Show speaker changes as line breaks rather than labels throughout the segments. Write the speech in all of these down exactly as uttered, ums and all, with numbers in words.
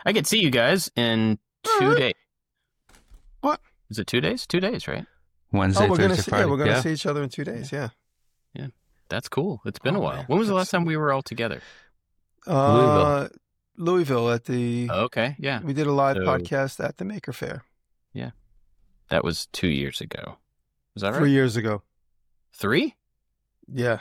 I could see you guys in two
Uh-huh.
days.
What?
Is it two days? Two days, right?
Wednesday,
Oh, we're gonna
Thursday,
see,
Friday.
yeah, we're gonna
yeah.
see each other in two days. Yeah.
That's cool. It's been
Oh,
a while.
man.
When was the
That's-
last time we were all together?
Uh, Louisville at the.
Oh, okay, yeah.
We did a live
So-
podcast at the Maker Faire
That was two years ago. Was that right?
three years ago.
Three?
Yeah.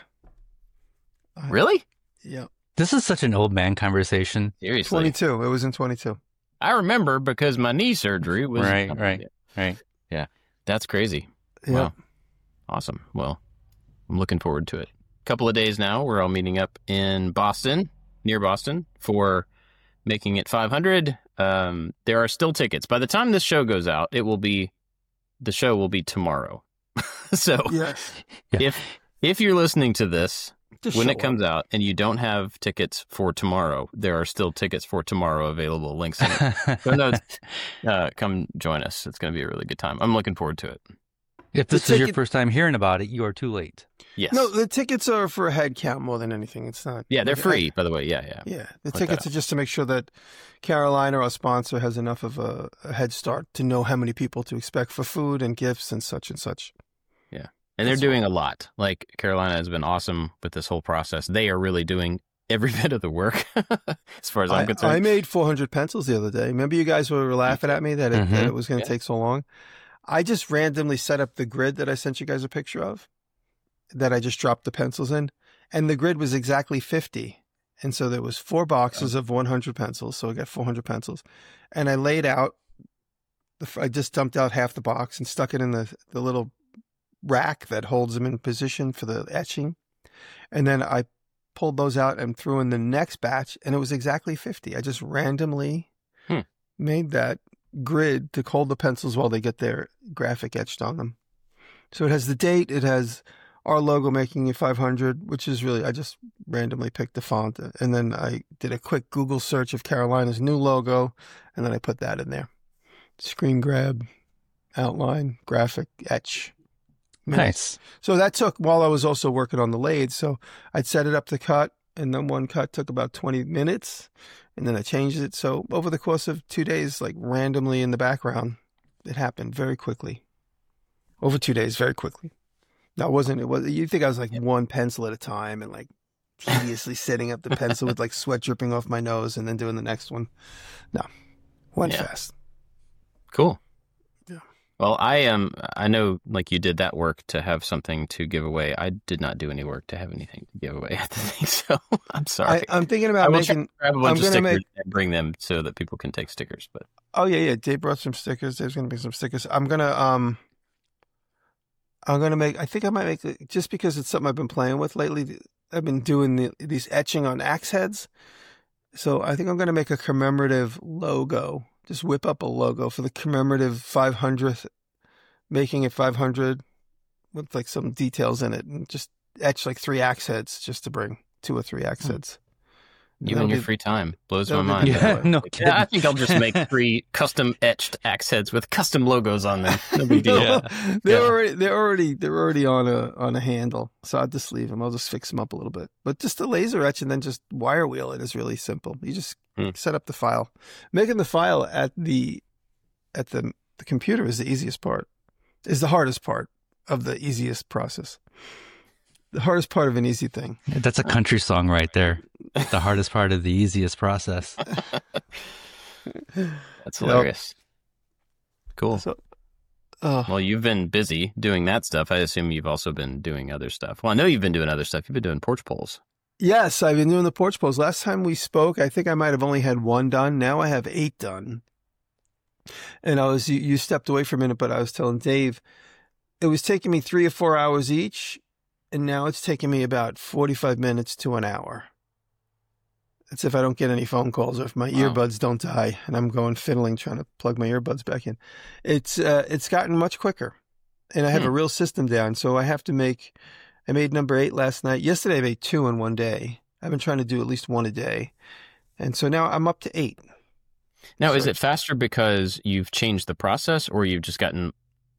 I-
Really?
Yeah.
This is such an old man conversation.
Seriously.
twenty-two. It was in twenty-two.
I remember because my knee surgery was...
Right, right, right.
That's crazy.
Yeah.
Wow. Awesome. Well, I'm looking forward to it. Couple of days now, we're all meeting up in Boston, near Boston, for Making It five hundred. Um, there are still tickets. By the time this show goes out, it will be, the show will be tomorrow. So
Yes.
Yeah.
if if you're listening to this
Just
when
show
it comes out and you don't have tickets for tomorrow, there are still tickets for tomorrow available. Links in it. So no, uh, come join us. It's going to be a really good time. I'm looking forward to it.
If this
The
is your
ticket-
first time hearing about it, you are too late.
Yes.
No, the tickets are for a head count more than anything. It's not.
yeah, they're
like,
free, by the way. Yeah, yeah.
Yeah, the
Like
tickets
that.
are just to make sure that Carolina, our sponsor, has enough of a, a head start to know how many people to expect for food and gifts and such and such.
And they're
That's
doing a lot. Like Carolina has been awesome with this whole process. They are really doing every bit of the work, as far as I'm
I,
concerned.
I made four hundred pencils the other day. Remember you guys were laughing at me that it, that
Mhm.
it was going to
Yeah.
take so long? I just randomly set up the grid that I sent you guys a picture of, that I just dropped the pencils in, and the grid was exactly fifty. And so there was four boxes of one hundred pencils, so I got four hundred pencils. And I laid out, the, I just dumped out half the box and stuck it in the, the little rack that holds them in position for the etching. And then I pulled those out and threw in the next batch, and it was exactly fifty. I just randomly
Hmm.
made that grid to hold the pencils while they get their graphic etched on them. So it has the date, it has our logo Making It five hundred, which is really, I just randomly picked the font, and then I did a quick Google search of Carolina's new logo, and then I put that in there. Screen grab, outline, graphic, etch.
Nice.
So that took while I was also working on the lathe. So I'd set it up to cut, and then one cut took about twenty minutes, and then I changed it. So over the course of two days, like randomly in the background, it happened very quickly. Over two days, very quickly. That wasn't, it was, you think I was like one pencil at a time and like tediously setting up the pencil with like sweat dripping off my nose and then doing the next one. No, went
Yeah.
fast.
Cool.
Yeah.
Well, I am. I know, like you did that work to have something to give away. I did not do any work to have anything to give away at the thing, so I'm sorry.
I, I'm thinking
I
about
will try
making,
to grab a bunch
I'm
of
gonna
stickers
make-
and bring them so that people can take stickers. But
oh yeah, yeah. Dave brought some stickers. There's going to be some stickers. I'm going to, um, I'm going to make, I think I might make, it- just because it's something I've been playing with lately. I've been doing the, these etching on axe heads. So I think I'm going to make a commemorative logo. Just whip up a logo for the commemorative five hundredth, Making It five hundred with like some details in it, and just etch like three axe heads just to bring two or three axe
Hmm.
heads.
you
That'll
and your
be-
free time blows my
that'll be
mind.
the
Yeah,
giveaway.
no kidding.
Yeah, I think I'll just make three custom etched axe heads with custom logos on them. No big deal.
Yeah.
they're
Yeah.
already they're already they're already on a on a handle, so I'll just leave them. I'll just fix them up a little bit, but just the laser etch and then just wire wheel it is really simple. You just
Hmm.
set up the file. Making the file at the at the the computer is the easiest part. Is the hardest part of the easiest process. The hardest part of an easy thing.
That's a country song right there. The hardest part of the easiest process.
That's hilarious. Cool.
So, uh,
Well, you've been busy doing that stuff. I assume you've also been doing other stuff. Well, I know you've been doing other stuff. You've been doing porch poles.
yes, I've been doing the porch poles. Last time we spoke, I think I might have only had one done. Now I have eight done. And I was, you, you stepped away for a minute, but I was telling Dave, it was taking me three or four hours each. And now it's taking me about forty-five minutes to an hour. That's if I don't get any phone calls or if my
Wow.
earbuds don't die and I'm going fiddling trying to plug my earbuds back in. It's, uh, it's gotten much quicker. And I have
Hmm.
a real system down. So I have to make, I made number eight last night. Yesterday I made two in one day. I've been trying to do at least one a day. And so now I'm up to eight.
Now, is
So-
it faster because you've changed the process, or you've just gotten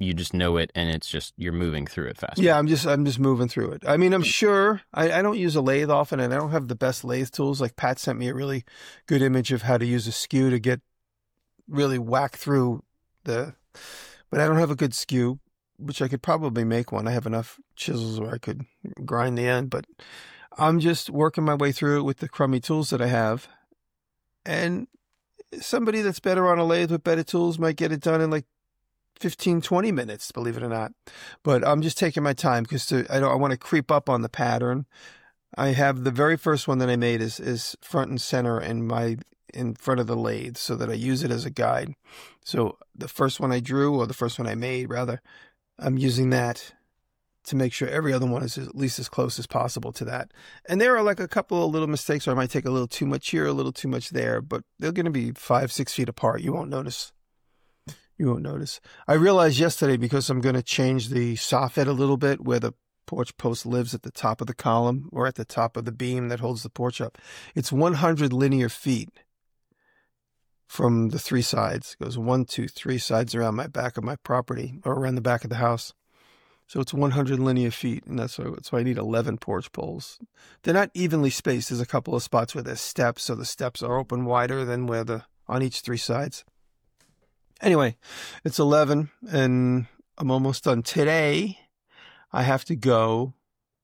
you just know it and it's just you're moving through it faster.
Yeah, I'm just I'm just moving through it. I mean, I'm sure I, I don't use a lathe often, and I don't have the best lathe tools. Like Pat sent me a really good image of how to use a skew to get really whack through the. But I don't have a good skew, which I could probably make one. I have enough chisels where I could grind the end, but I'm just working my way through it with the crummy tools that I have. And somebody that's better on a lathe with better tools might get it done in like fifteen, twenty minutes, believe it or not. But I'm just taking my time because I don't, I want to creep up on the pattern. I have the very first one that I made is, is front and center in my, in front of the lathe so that I use it as a guide. So the first one I drew, or the first one I made rather, I'm using that to make sure every other one is at least as close as possible to that. And there are like a couple of little mistakes where I might take a little too much here, a little too much there, but they're going to be five, six feet apart. You won't notice. You won't notice. I realized yesterday, because I'm going to change the soffit a little bit where the porch post lives at the top of the column or at the top of the beam that holds the porch up. It's one hundred linear feet from the three sides. It goes one, two, three sides around my back of my property or around the back of the house. So it's one hundred linear feet, and that's why, that's why I need eleven porch poles. They're not evenly spaced. There's a couple of spots where there's steps, so the steps are open wider than where the on each three sides. Anyway, it's eleven, and I'm almost done. Today, I have to go.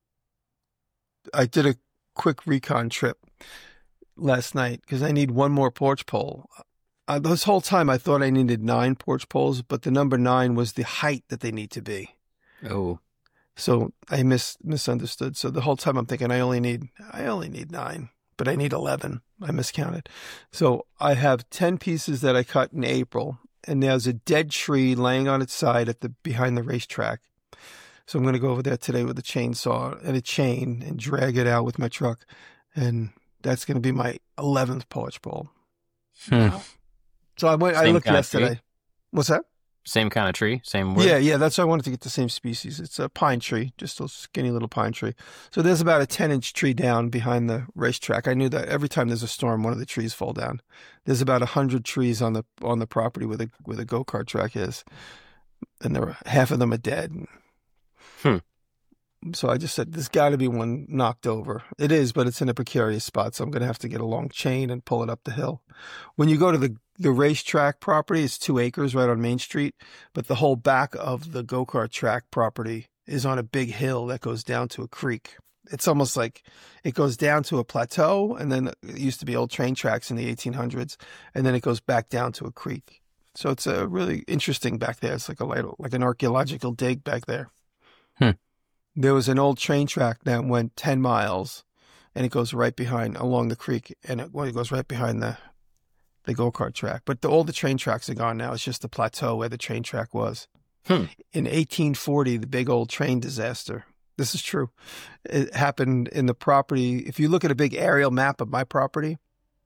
I did a quick recon trip last night because I need one more porch pole. Uh, this whole time, I thought I needed nine porch poles, but the number nine was the height that they need to be.
Oh.
So I mis- misunderstood. So the whole time I'm thinking I only need I only need nine, but I need eleven. I miscounted. So I have ten pieces that I cut in April, and there's a dead tree laying on its side at the behind the racetrack. So I'm going to go over there today with a chainsaw and a chain and drag it out with my truck, and that's going to be my eleventh porch pole.
Hmm.
So I went.
Same
I looked
kind of
yesterday.
tree?
What's that?
Same kind of tree, same wood.
Yeah, yeah, that's why I wanted to get the same species. It's a pine tree, just a skinny little pine tree. So there's about a ten-inch tree down behind the racetrack. I knew that every time there's a storm, one of the trees fall down. There's about a hundred trees on the on the property where the where the go-kart track is, and there are, half of them are dead.
Hmm.
So I just said, there's got to be one knocked over. It is, but it's in a precarious spot, so I'm going to have to get a long chain and pull it up the hill. When you go to the, the racetrack property, it's two acres right on Main Street, but the whole back of the go-kart track property is on a big hill that goes down to a creek. It's almost like it goes down to a plateau, and then it used to be old train tracks in the eighteen hundreds, and then it goes back down to a creek. So it's a really interesting back there. It's like a like an archaeological dig back there.
Hmm.
There was an old train track that went ten miles, and it goes right behind, along the creek, and it, well, it goes right behind the the go-kart track. But the, all the train tracks are gone now. It's just the plateau where the train track was.
Hmm.
In eighteen forty, the big old train disaster. This is true. It happened in the property. If you look at a big aerial map of my property,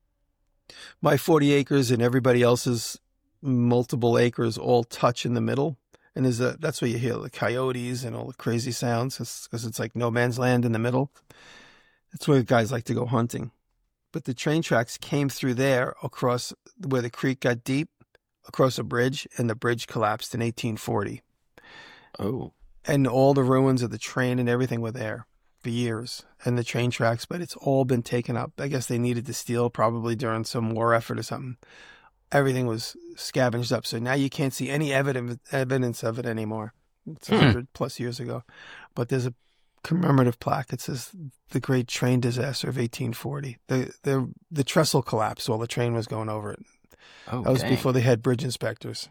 my forty acres and everybody else's multiple acres all touch in the middle. And there's a, that's where you hear the coyotes and all the crazy sounds, because it's, it's like no man's land in the middle. That's where guys like to go hunting. But the train tracks came through there across where the creek got deep, across a bridge, and the bridge collapsed in eighteen forty.
Oh.
And all the ruins of the train and everything were there for years, and the train tracks, but it's all been taken up. I guess they needed to steal probably during some war effort or something. Everything was scavenged up. So now you can't see any evidence evidence of it anymore. It's a hundred plus years ago. But there's a commemorative plaque. It says the great train disaster of eighteen forty. The the the trestle collapsed while the train was going over it.
Oh,
That was
dang.
before they had bridge inspectors.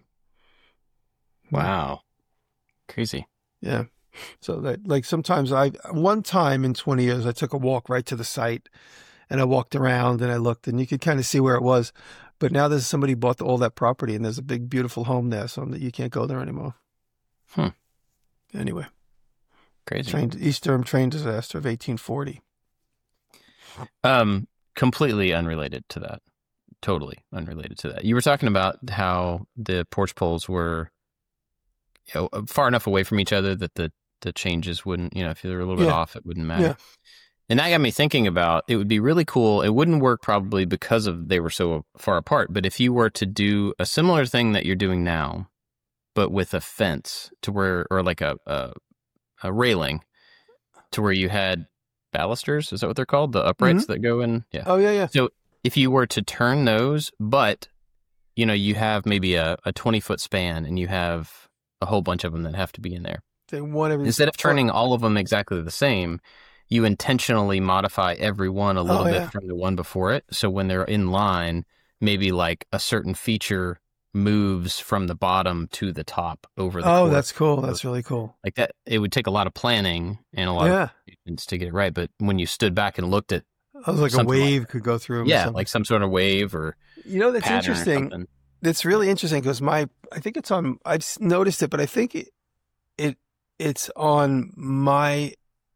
Wow. Crazy.
Yeah. So that, like, sometimes I, one time in twenty years, I took a walk right to the site, and I walked around and I looked, and you could kind of see where it was. But now there's somebody bought all that property, and there's a big, beautiful home there, so that you can't go there anymore.
Hmm.
Anyway,
Crazy.
train, East Durham train disaster of eighteen forty.
Um, completely unrelated to that. Totally unrelated to that. You were talking about how the porch poles were, you know, far enough away from each other that the, the changes wouldn't, you know, if they were a little bit
Yeah.
off, it wouldn't matter.
Yeah.
And that got me thinking about, it would be really cool. It wouldn't work probably because of they were so far apart. But if you were to do a similar thing that you're doing now, but with a fence to where, or like a, a, a railing to where you had balusters. Is that what they're called? The uprights
Mm-hmm.
that go in? Yeah.
Oh, yeah, yeah.
So if you were to turn those, but, you know, you have maybe a, a twenty foot span and you have a whole bunch of them that have to be in there.
They want every
Instead of turning all of them exactly the same, you intentionally modify every one a little
Oh,
bit
yeah.
from the one before it. So when they're in line, maybe like a certain feature moves from the bottom to the top over the
Oh,
course.
that's cool. That's really cool.
Like that, it would take a lot of planning and a lot
Yeah.
of patience to get it right. But when you stood back and looked at,
I was like a
something like
wave could go through 'em or
yeah,
something.
like some sort of wave or
You know, that's
pattern or
interesting.
something.
It's really interesting because my, I think it's on, I've s- noticed it, but I think it, it, it's on my,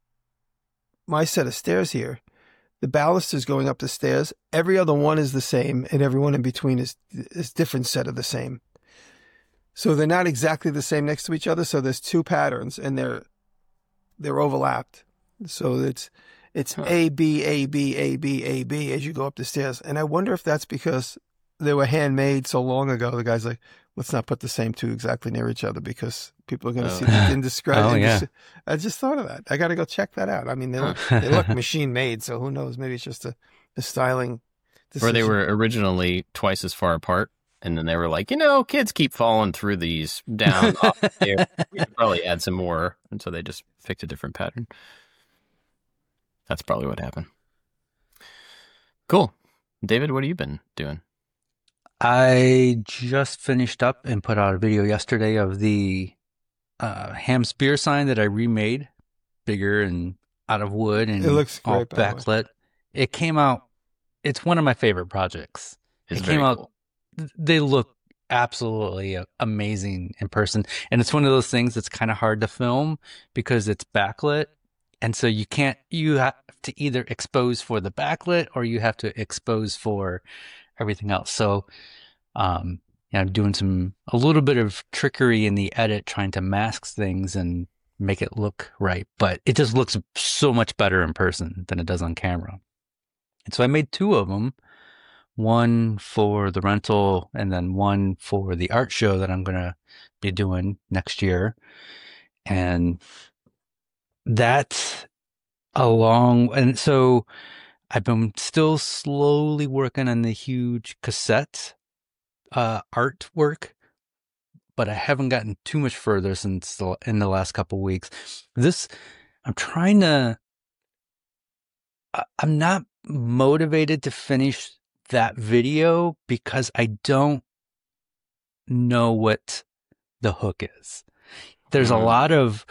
my set of stairs here. The balusters going up the stairs, every other one is the same and everyone in between is, is different set of the same. So they're not exactly the same next to each other. So there's two patterns and they're, they're overlapped. So it's, it's
Huh.
A, B, A, B, A, B, A, B as you go up the stairs. And I wonder if that's because they were handmade so long ago. The guy's like, let's not put the same two exactly near each other because people are going to
Oh.
see the indiscretion.
Oh, yeah.
I just thought of that. I got to go check that out. I mean, they look, they look machine made. So who knows? Maybe it's just a, a styling
Or they
decision.
were originally twice as far apart. And then they were like, you know, kids keep falling through these down off there. We could probably add some more. And so they just picked a different pattern. That's probably what happened. Cool. David, what have you been doing?
I just finished up and put out a video yesterday of the uh, ham spear sign that I remade, bigger and out of wood and
It looks
all
great, by the way.
backlit. It came out. It's one of my favorite projects.
It's
it
very
came out.
cool.
They look absolutely amazing in person, and it's one of those things that's kind of hard to film because it's backlit, and so you can't. You have to either expose for the backlit or you have to expose for everything else. So, um, yeah, I'm doing some a little bit of trickery in the edit, trying to mask things and make it look right, but it just looks so much better in person than it does on camera. And so I made two of them. One for the rental and then one for the art show that I'm going to be doing next year. And that's a long, and so I've been still slowly working on the huge cassette uh, artwork, but I haven't gotten too much further since the, in the last couple of weeks. This, I'm trying to, I- I'm not motivated to finish that video because I don't know what the hook is. There's a
Mhm.
lot of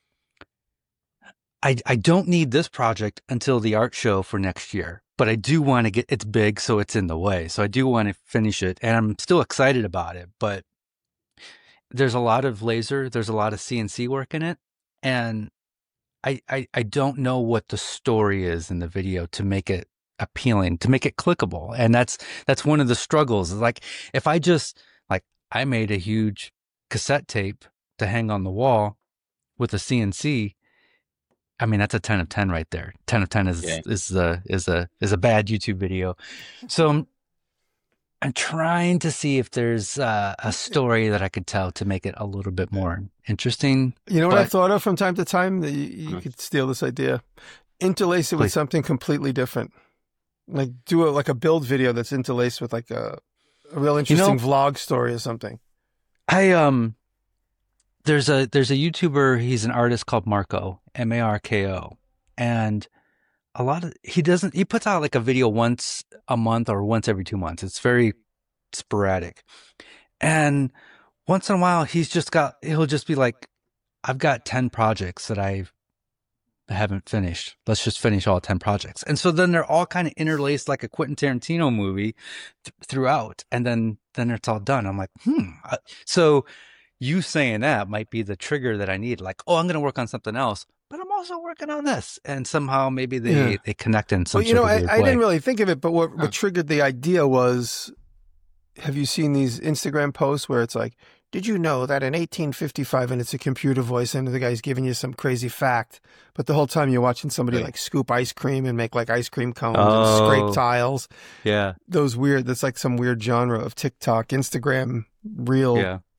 I I don't need this project until the art show for next year, but I do want to get it's big so it's in the way. So I do want to finish it and I'm still excited about it, but there's a lot of laser, there's a lot of C N C work in it, and I I, I don't know what the story is in the video to make it appealing, to make it clickable. And that's that's one of the struggles. Like if I just like I made a huge cassette tape to hang on the wall with a C N C, I mean that's a ten of ten right there. ten of ten is
Yeah.
is a is a is a bad YouTube video. So I'm, I'm trying to see if there's uh, a story that I could tell to make it a little bit more interesting.
You know what I've
But-
thought of from time to time? That you, you
Hmm.
could steal this idea. Interlace it with
Please.
something completely different. Like do a, like a build video that's interlaced with like a, a real interesting vlog story or something.
I um there's a there's a YouTuber, he's an artist called Marco, M A R K O. And a lot of he doesn't he puts out like a video once a month or once every two months. It's very sporadic. And once in a while he's just got he'll just be like, I've got ten projects that I haven't finished. Let's just finish all ten projects. And so then they're all kind of interlaced like a Quentin Tarantino movie th- throughout. And then then it's all done. I'm like, hmm. I- So you saying that might be the trigger that I need. Like, oh, I'm going to work on something else, but I'm also working on this. And somehow maybe they,
Yeah.
they connect in some
Well, you know,
sort of
I,
weird
I
way.
didn't really think of it, but what,
Huh.
what triggered the idea was, have you seen these Instagram posts where it's like, did you know that in eighteen fifty-five, and it's a computer voice and the guy's giving you some crazy fact, but the whole time you're watching somebody
Right.
like scoop ice cream and make like ice cream cones and
Oh.
scrape tiles.
Yeah.
Those weird, that's like some weird genre of TikTok, Instagram, real
Yeah.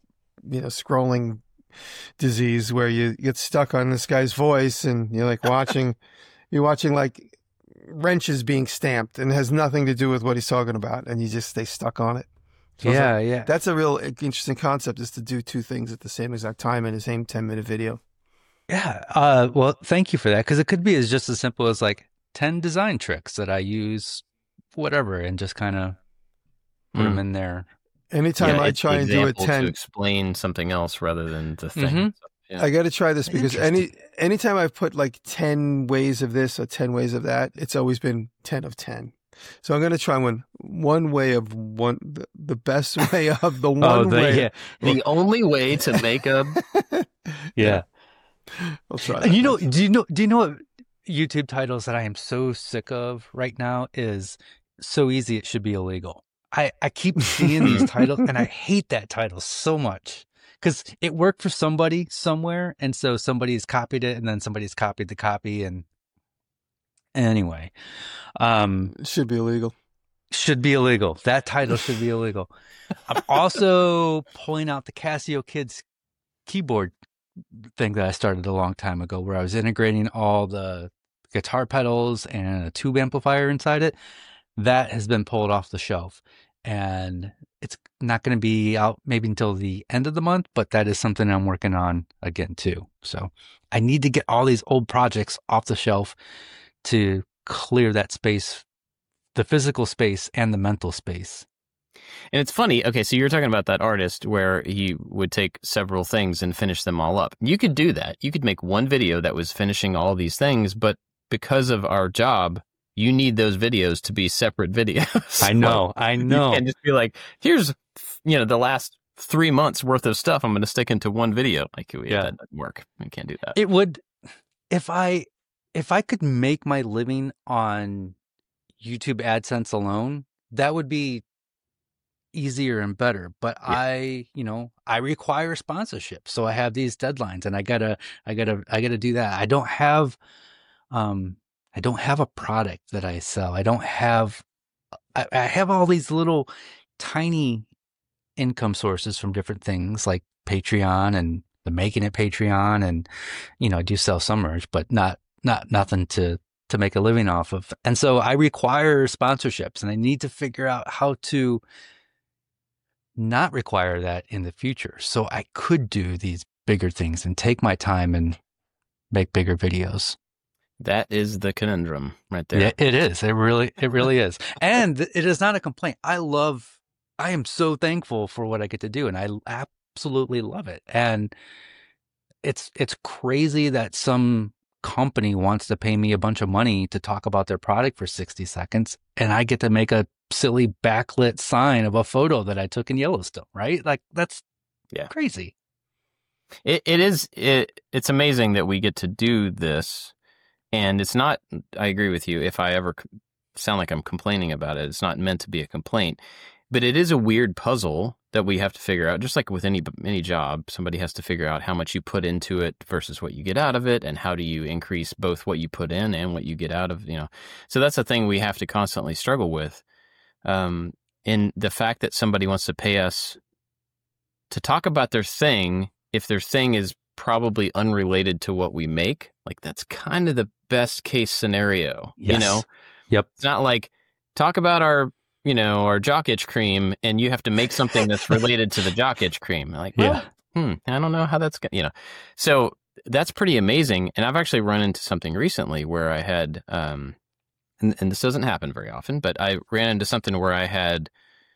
you know, scrolling disease where you get stuck on this guy's voice and you're like watching, you're watching like wrenches being stamped and it has nothing to do with what he's talking about. And you just stay stuck on it. So
yeah,
like,
yeah.
That's a real interesting concept, is to do two things at the same exact time in the same ten minute video.
Yeah. Uh, well, thank you for that. Cause it could be as just as simple as like ten design tricks that I use, whatever, and just kind of put
Mm.
them in there.
Anytime
Yeah,
I
it's
try
the
and do a
example
ten,
to explain something else rather than the thing.
Mhm.
So, yeah.
I got to try this because any
Interesting.
anytime I've put like ten ways of this or ten ways of that, it's always been ten of ten. So I'm going to try one one way of one the, the best way of the one
Oh, the,
way.
yeah.
The only way to make a
Yeah.
I'll try that.
You know, do you know, do you know what YouTube titles that I am so sick of right now is So Easy It Should Be Illegal. I, I keep seeing these titles and I hate that title so much because it worked for somebody somewhere. And so somebody's copied it and then somebody's copied the copy. And anyway, um,
It should be illegal.
should be illegal. That title should be illegal. I'm also pulling out the Casio Kids keyboard thing that I started a long time ago where I was integrating all the guitar pedals and a tube amplifier inside it. That has been pulled off the shelf and it's not going to be out maybe until the end of the month, but that is something I'm working on again too. So I need to get all these old projects off the shelf to clear that space, the physical space and the mental space.
And it's funny. Okay, so you're talking about that artist where he would take several things and finish them all up. You could do that. You could make one video that was finishing all these things, but because of our job, you need those videos to be separate videos.
I know, I know.
You can't just be like, here's, you know, the last three months worth of stuff I'm going to stick into one video. Like, yeah, that doesn't work. You can't do that.
It would, if I, if I could make my living on YouTube AdSense alone, that would be easier and better. But yeah. I, you know, I require sponsorship. So I have these deadlines and I gotta, I gotta, I gotta do that. I don't have, um, I don't have a product that I sell. I don't have, I, I have all these little tiny income sources from different things like Patreon and the Making It Patreon. And, you know, I do sell some merch, but not, not nothing to, to make a living off of. And so I require sponsorships and I need to figure out how to not require that in the future. So I could do these bigger things and take my time and make bigger videos.
That is the conundrum right there.
Yeah, it is. It really, it really is. And it is not a complaint. I love, I am so thankful for what I get to do and I absolutely love it. And it's, it's crazy that some company wants to pay me a bunch of money to talk about their product for sixty seconds and I get to make a silly backlit sign of a photo that I took in Yellowstone, right? Like that's
yeah.
crazy.
It, it is, it, it's amazing that we get to do this. And it's not, I agree with you, if I ever sound like I'm complaining about it, it's not meant to be a complaint, but it is a weird puzzle that we have to figure out, just like with any any job, somebody has to figure out how much you put into it versus what you get out of it, and how do you increase both what you put in and what you get out of, you know. So that's a thing we have to constantly struggle with. Um, and the fact that somebody wants to pay us to talk about their thing, if their thing is probably unrelated to what we make, like that's kind of the best case scenario,
yes.
you know?
Yep.
It's not like talk about our, you know, our jock itch cream and you have to make something that's related to the jock itch cream. Like, well, yeah. hmm, I don't know how that's going to, you know. So that's pretty amazing. And I've actually run into something recently where I had, um, and, and this doesn't happen very often, but I ran into something where I had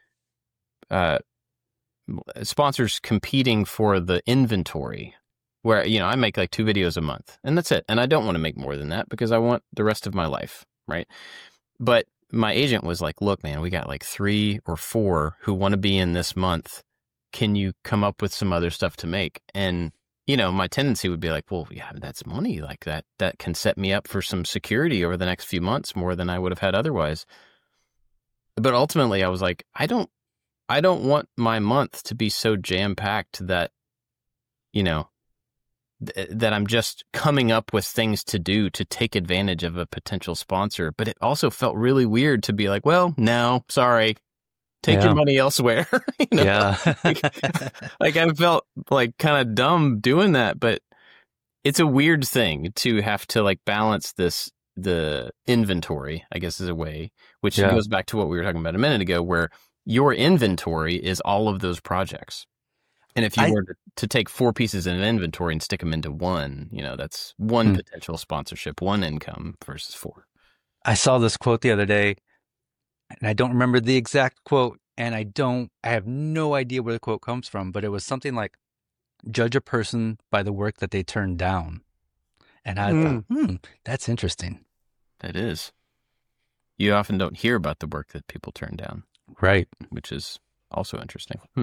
uh, sponsors competing for the inventory. Where, you know, I make like two videos a month and that's it. And I don't want to make more than that because I want the rest of my life, right? But my agent was like, look, man, we got like three or four who want to be in this month. Can you come up with some other stuff to make? And, you know, my tendency would be like, well, yeah, that's money like that. That can set me up for some security over the next few months more than I would have had otherwise. But ultimately I was like, I don't, I don't want my month to be so jam-packed that, you know, that I'm just coming up with things to do to take advantage of a potential sponsor. But it also felt really weird to be like, well, no, sorry. Take
Yeah.
your money elsewhere. you know?
Yeah.
like, like I felt like kind of dumb doing that, but it's a weird thing to have to like balance this, the inventory, I guess is a way, which
Yeah.
goes back to what we were talking about a minute ago, where your inventory is all of those projects. And if you
I-
were to, to take four pieces in an inventory and stick them into one, you know, that's one
Hmm.
potential sponsorship, one income versus four.
I saw this quote the other day, and I don't remember the exact quote, and I don't, I have no idea where the quote comes from, but it was something like, judge a person by the work that they turn down. And I thought, hmm, that's interesting.
That is. You often don't hear about the work that people turn down,
Right.
which is also interesting. Hmm.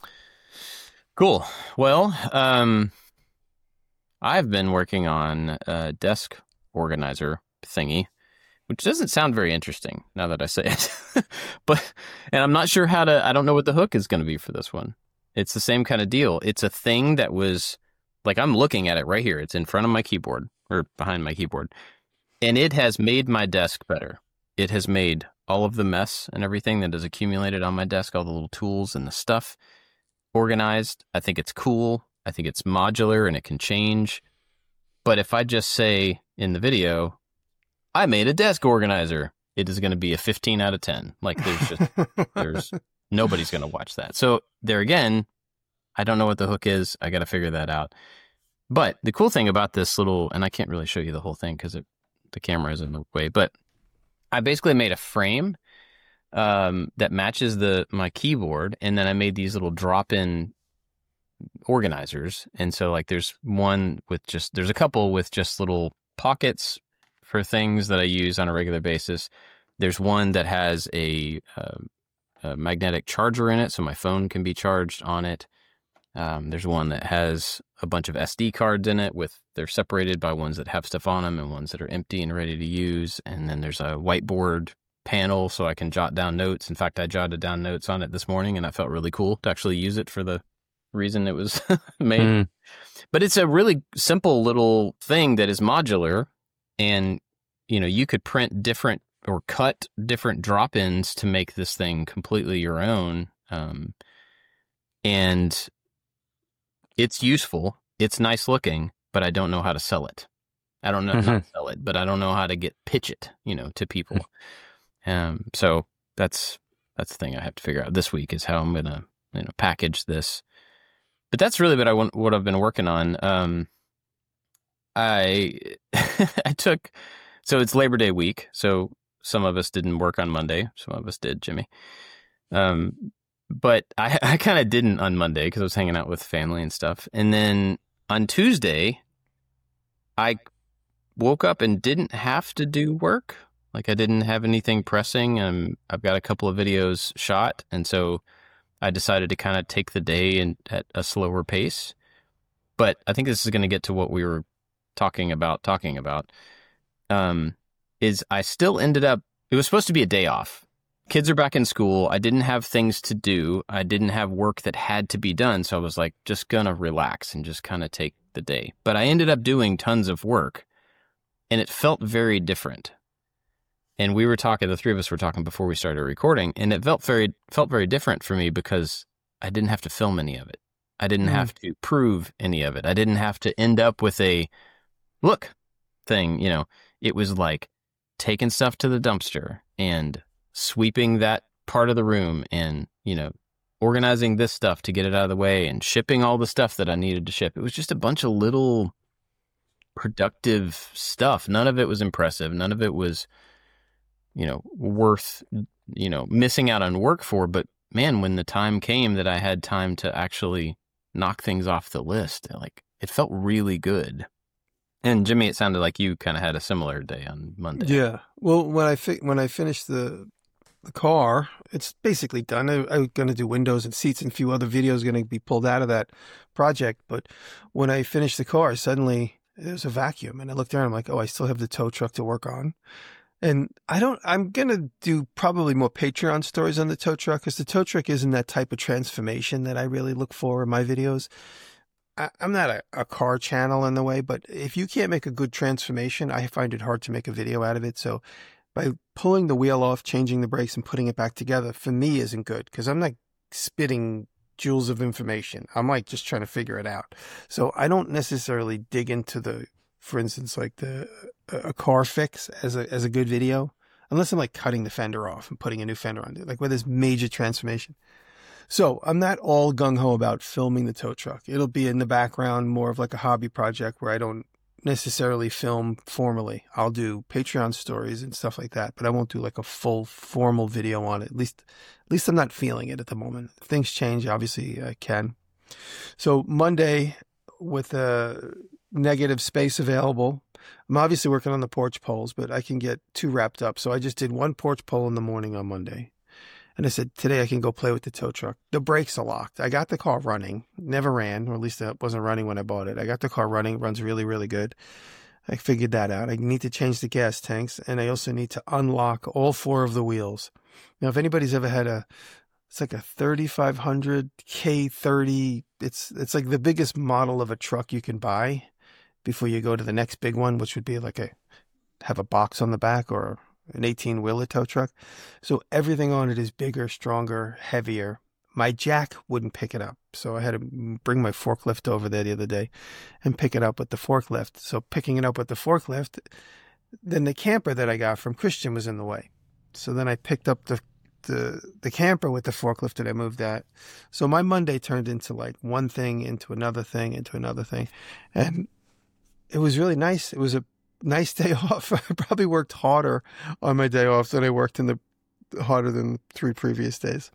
Cool. Well, um, I've been working on a desk organizer thingy, which doesn't sound very interesting now that I say it. But, and I'm not sure how to, I don't know what the hook is going to be for this one. It's the same kind of deal. It's a thing that was, like, I'm looking at it right here. It's in front of my keyboard, or behind my keyboard. And it has made my desk better. It has made all of the mess and everything that is accumulated on my desk, all the little tools and the stuff, organized. I think it's cool. I think it's modular and it can change. But if I just say in the video, I made a desk organizer, it is going to be a fifteen out of ten. Like there's just, there's nobody's going to watch that. So there again, I don't know what the hook is. I got to figure that out. But the cool thing about this little, and I can't really show you the whole thing because the camera is in the way, but I basically made a frame um, that matches the my keyboard, and then I made these little drop-in organizers. And so like there's one with just, there's a couple with just little pockets for things that I use on a regular basis. There's one that has a, uh, a magnetic charger in it, so my phone can be charged on it. Um, there's one that has a bunch of S D cards in it with, they're separated by ones that have stuff on them and ones that are empty and ready to use. And then there's a whiteboard panel so I can jot down notes. In fact, I jotted down notes on it this morning and I felt really cool to actually use it for the reason it was made.
Mm.
But it's a really simple little thing that is modular, and, you know, you could print different or cut different drop-ins to make this thing completely your own. Um, and it's useful. It's nice looking, but I don't know how to sell it. I don't know how to sell it, but I don't know how to get pitch it, you know, to people. um, so that's that's the thing I have to figure out this week is how I'm gonna, you know, package this. But that's really what I want, what I've been working on. Um, I I took, so it's Labor Day week, so some of us didn't work on Monday, some of us did, Jimmy. Um, but I I kind of didn't on Monday because I was hanging out with family and stuff. And then on Tuesday, I woke up and didn't have to do work. Like I didn't have anything pressing, and I've got a couple of videos shot, and so I decided to kind of take the day in, at a slower pace. But I think this is going to get to what we were talking about, talking about, um, is I still ended up, it was supposed to be a day off. Kids are back in school. I didn't have things to do. I didn't have work that had to be done. So I was like, just going to relax and just kind of take the day. But I ended up doing tons of work, and it felt very different. And we were talking, the three of us were talking before we started recording, and it felt very felt very different for me because I didn't have to film any of it. I didn't mm. have to prove any of it. I didn't have to end up with a look thing, you know. It was like taking stuff to the dumpster and sweeping that part of the room and, you know, organizing this stuff to get it out of the way and shipping all the stuff that I needed to ship. It was just a bunch of little productive stuff. None of it was impressive. None of it was, you know, worth, you know, missing out on work for. But man, when the time came that I had time to actually knock things off the list, like it felt really good. And Jimmy, it sounded like you kind of had a similar day on Monday.
Yeah. Well, when I fi- when I finished the the car, it's basically done. I, I'm going to do windows and seats and a few other videos going to be pulled out of that project. But when I finished the car, suddenly there was a vacuum, and I looked around. I'm like, oh, I still have the tow truck to work on. And I don't, I'm going to do probably more Patreon stories on the tow truck because the tow truck isn't that type of transformation that I really look for in my videos. I, I'm not a, a car channel in the way, but if you can't make a good transformation, I find it hard to make a video out of it. So by pulling the wheel off, changing the brakes, and putting it back together, for me, isn't good because I'm not spitting jewels of information. I'm like just trying to figure it out. So I don't necessarily dig into the, for instance, like the a car fix as a as a good video, unless I'm like cutting the fender off and putting a new fender on it, like where there's major transformation. So I'm not all gung-ho about filming the tow truck. It'll be in the background, more of like a hobby project where I don't necessarily film formally. I'll do Patreon stories and stuff like that, but I won't do like a full formal video on it. At least, at least I'm not feeling it at the moment. If things change, obviously I can. So Monday, with a negative space available, I'm obviously working on the porch poles, but I can get too wrapped up. So I just did one porch pole in the morning on Monday. And I said, today I can go play with the tow truck. The brakes are locked. I got the car running. Never ran, or at least it wasn't running when I bought it. I got the car running. It runs really, really good. I figured that out. I need to change the gas tanks, and I also need to unlock all four of the wheels. Now, if anybody's ever had a, it's like a thirty-five hundred K thirty. It's it's like the biggest model of a truck you can buy before you go to the next big one, which would be like a have a box on the back or an eighteen-wheeler tow truck. So everything on it is bigger, stronger, heavier. My jack wouldn't pick it up. So I had to bring my forklift over there the other day and pick it up with the forklift. So picking it up with the forklift, then the camper that I got from Christian was in the way. So then I picked up the the, the camper with the forklift that I moved that. So my Monday turned into like one thing, into another thing, into another thing. And it was really nice. It was a nice day off. I probably worked harder on my day off than I worked in the harder than three previous days.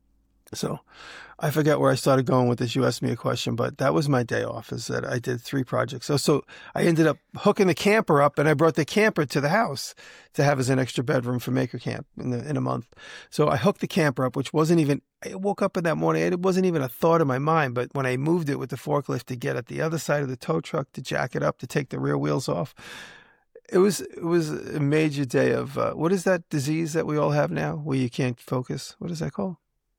So I forget where I started going with this. You asked me a question, but that was my day off, is that I did three projects. So, so I ended up hooking the camper up, and I brought the camper to the house to have as an extra bedroom for Maker Camp in the, in a month. So I hooked the camper up, which wasn't even, I woke up in that morning, it wasn't even a thought in my mind, but when I moved it with the forklift to get at the other side of the tow truck, to jack it up, to take the rear wheels off, it was, it was a major day of, uh, what is that disease that we all have now where you can't focus? What is that called?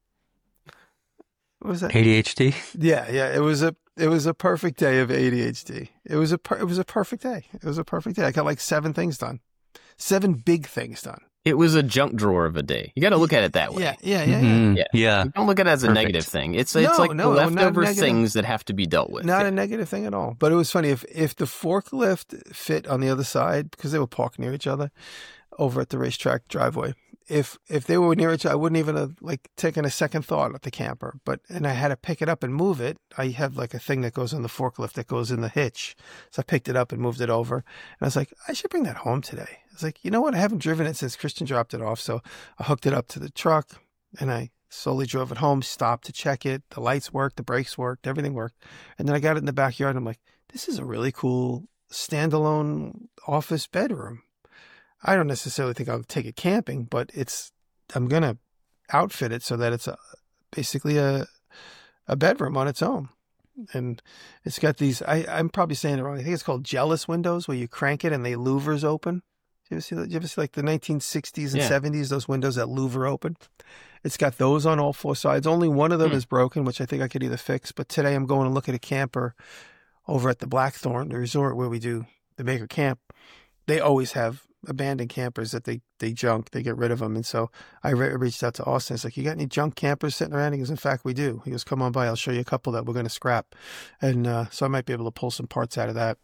What was that?
A D H D.
Yeah, yeah. It was a it was a perfect day of A D H D. It was a per, it was a perfect day. It was a perfect day. I got like seven things done, seven big things done.
It was a junk drawer of a day. You got to look at it that way.
Yeah, yeah, yeah,
Mm-hmm.
Yeah.
Yeah.
Don't look at it as a
Perfect.
negative thing. It's it's
No,
like
no,
the
not a
leftover
negative.
things that have to be dealt with.
Not
Yeah.
a negative thing at all. But it was funny if if the forklift fit on the other side, because they were parked near each other over at the racetrack driveway. If if they were near each other, I wouldn't even have like taken a second thought at the camper. But and I had to pick it up and move it. I have like a thing that goes on the forklift that goes in the hitch. So I picked it up and moved it over. And I was like, I should bring that home today. I was like, you know what? I haven't driven it since Christian dropped it off. So I hooked it up to the truck and I slowly drove it home, stopped to check it. The lights worked, the brakes worked, everything worked. And then I got it in the backyard and I'm like, this is a really cool standalone office bedroom. I don't necessarily think I'll take it camping, but it's, I'm going to outfit it so that it's a, basically a, a bedroom on its own. And it's got these, I, I'm probably saying it wrong. I think it's called jealous windows where you crank it and they louvers open. Do you ever see that? Do you ever see like the nineteen sixties and
Yeah.
seventies, those windows that louver open? It's got those on all four sides. Only one of them
Hmm.
is broken, which I think I could either fix. But today I'm going to look at a camper over at the Blackthorn, the resort where we do the Maker Camp. They always have abandoned campers that they, they junk, they get rid of them. And so I re- reached out to Austin. It's like, you got any junk campers sitting around? He goes, in fact, we do. He goes, come on by. I'll show you a couple that we're going to scrap. And uh, so I might be able to pull some parts out of that.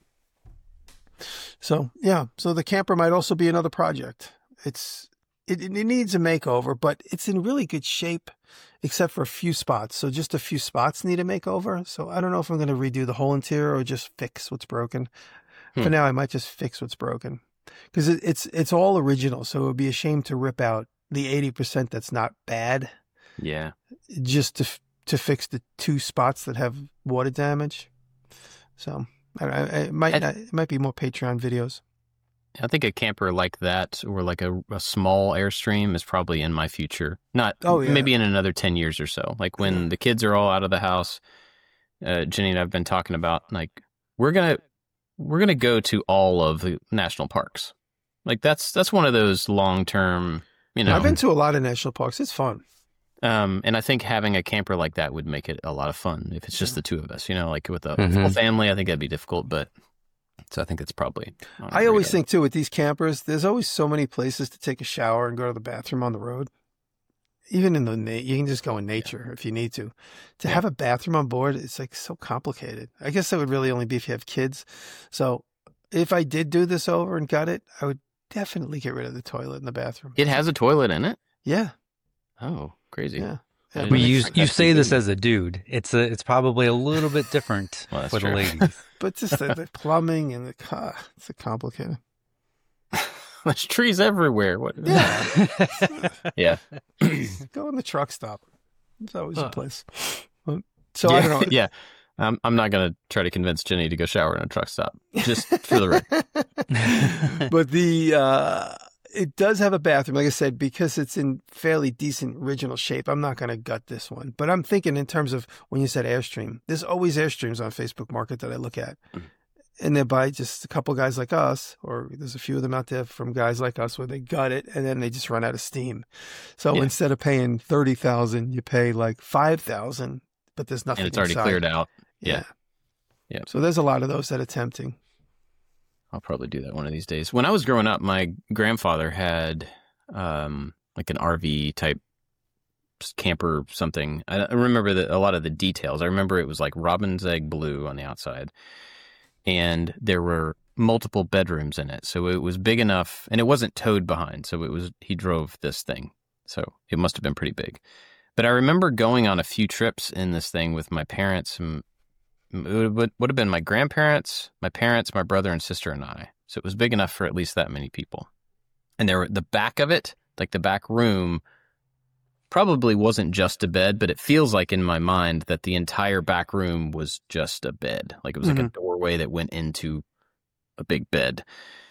So, yeah. So the camper might also be another project. It's it, it needs a makeover, but it's in really good shape except for a few spots. So just a few spots need a makeover. So I don't know if I'm going to redo the whole interior or just fix what's broken.
Hmm.
For now, I might just fix what's broken. Because it, it's it's all original, so it would be a shame to rip out the eighty percent that's not bad
Yeah.
just to f- to fix the two spots that have water damage. So I, I, it might
I-
not, it might be more Patreon videos.
I think a camper like that or like a, a small Airstream is probably in my future. Not
Oh, yeah.
maybe in another ten years or so. Like when
Yeah.
the kids are all out of the house, uh, Jenny and I've been talking about like we're going to we're going to go to all of the national parks. Like that's that's one of those long-term, you know.
I've been to a lot of national parks. It's fun.
Um, and I think having a camper like that would make it a lot of fun if it's just
Yeah.
the two of us, you know, like with a
Mhm.
full family, I think that'd be difficult, but So I think it's probably.
I always think too with these campers, there's always so many places to take a shower and go to the bathroom on the road. Even in the na- you can just go in nature yeah. if you need to. To yeah. have a bathroom on board, it's like so complicated. I guess that would really only be if you have kids. So if I did do this over and got it, I would definitely get rid of the toilet in the bathroom.
It has a toilet in it?
Yeah.
Oh, crazy.
Yeah.
Yeah, we use you say this as a dude. It's a it's probably a little bit different well, for true. the ladies.
But just the, the plumbing and the uh, it's a complicated.
There's trees everywhere. What?
Yeah.
yeah.
Go in the truck stop. It's always uh, a place. So
yeah,
I don't know.
Yeah. Um, I'm not going to try to convince Jenny to go shower in a truck stop, just for the record.
But the uh, it does have a bathroom, like I said, because it's in fairly decent original shape. I'm not going to gut this one, but I'm thinking in terms of when you said Airstream. There's always Airstreams on Facebook Market that I look at, mm. and they're by just a couple guys like us, or there's a few of them out there from guys like us where they gut it and then they just run out of steam. So yeah. instead of paying thirty thousand, you pay like five thousand, but there's nothing.
And it's already
inside.
cleared out. Yeah.
yeah.
Yeah.
So there's a lot of those that are tempting.
I'll probably do that one of these days. When I was growing up, my grandfather had um, like an R V type camper something. I remember the, a lot of the details. I remember it was like robin's egg blue on the outside, and there were multiple bedrooms in it. So it was big enough, and it wasn't towed behind. So it was he drove this thing. So it must have been pretty big. But I remember going on a few trips in this thing with my parents and it would, would have been my grandparents, my parents, my brother and sister and I. So it was big enough for at least that many people. And there were the back of it, like the back room, probably wasn't just a bed, but it feels like in my mind that the entire back room was just a bed. Like it was mm-hmm. like a doorway that went into a big bed.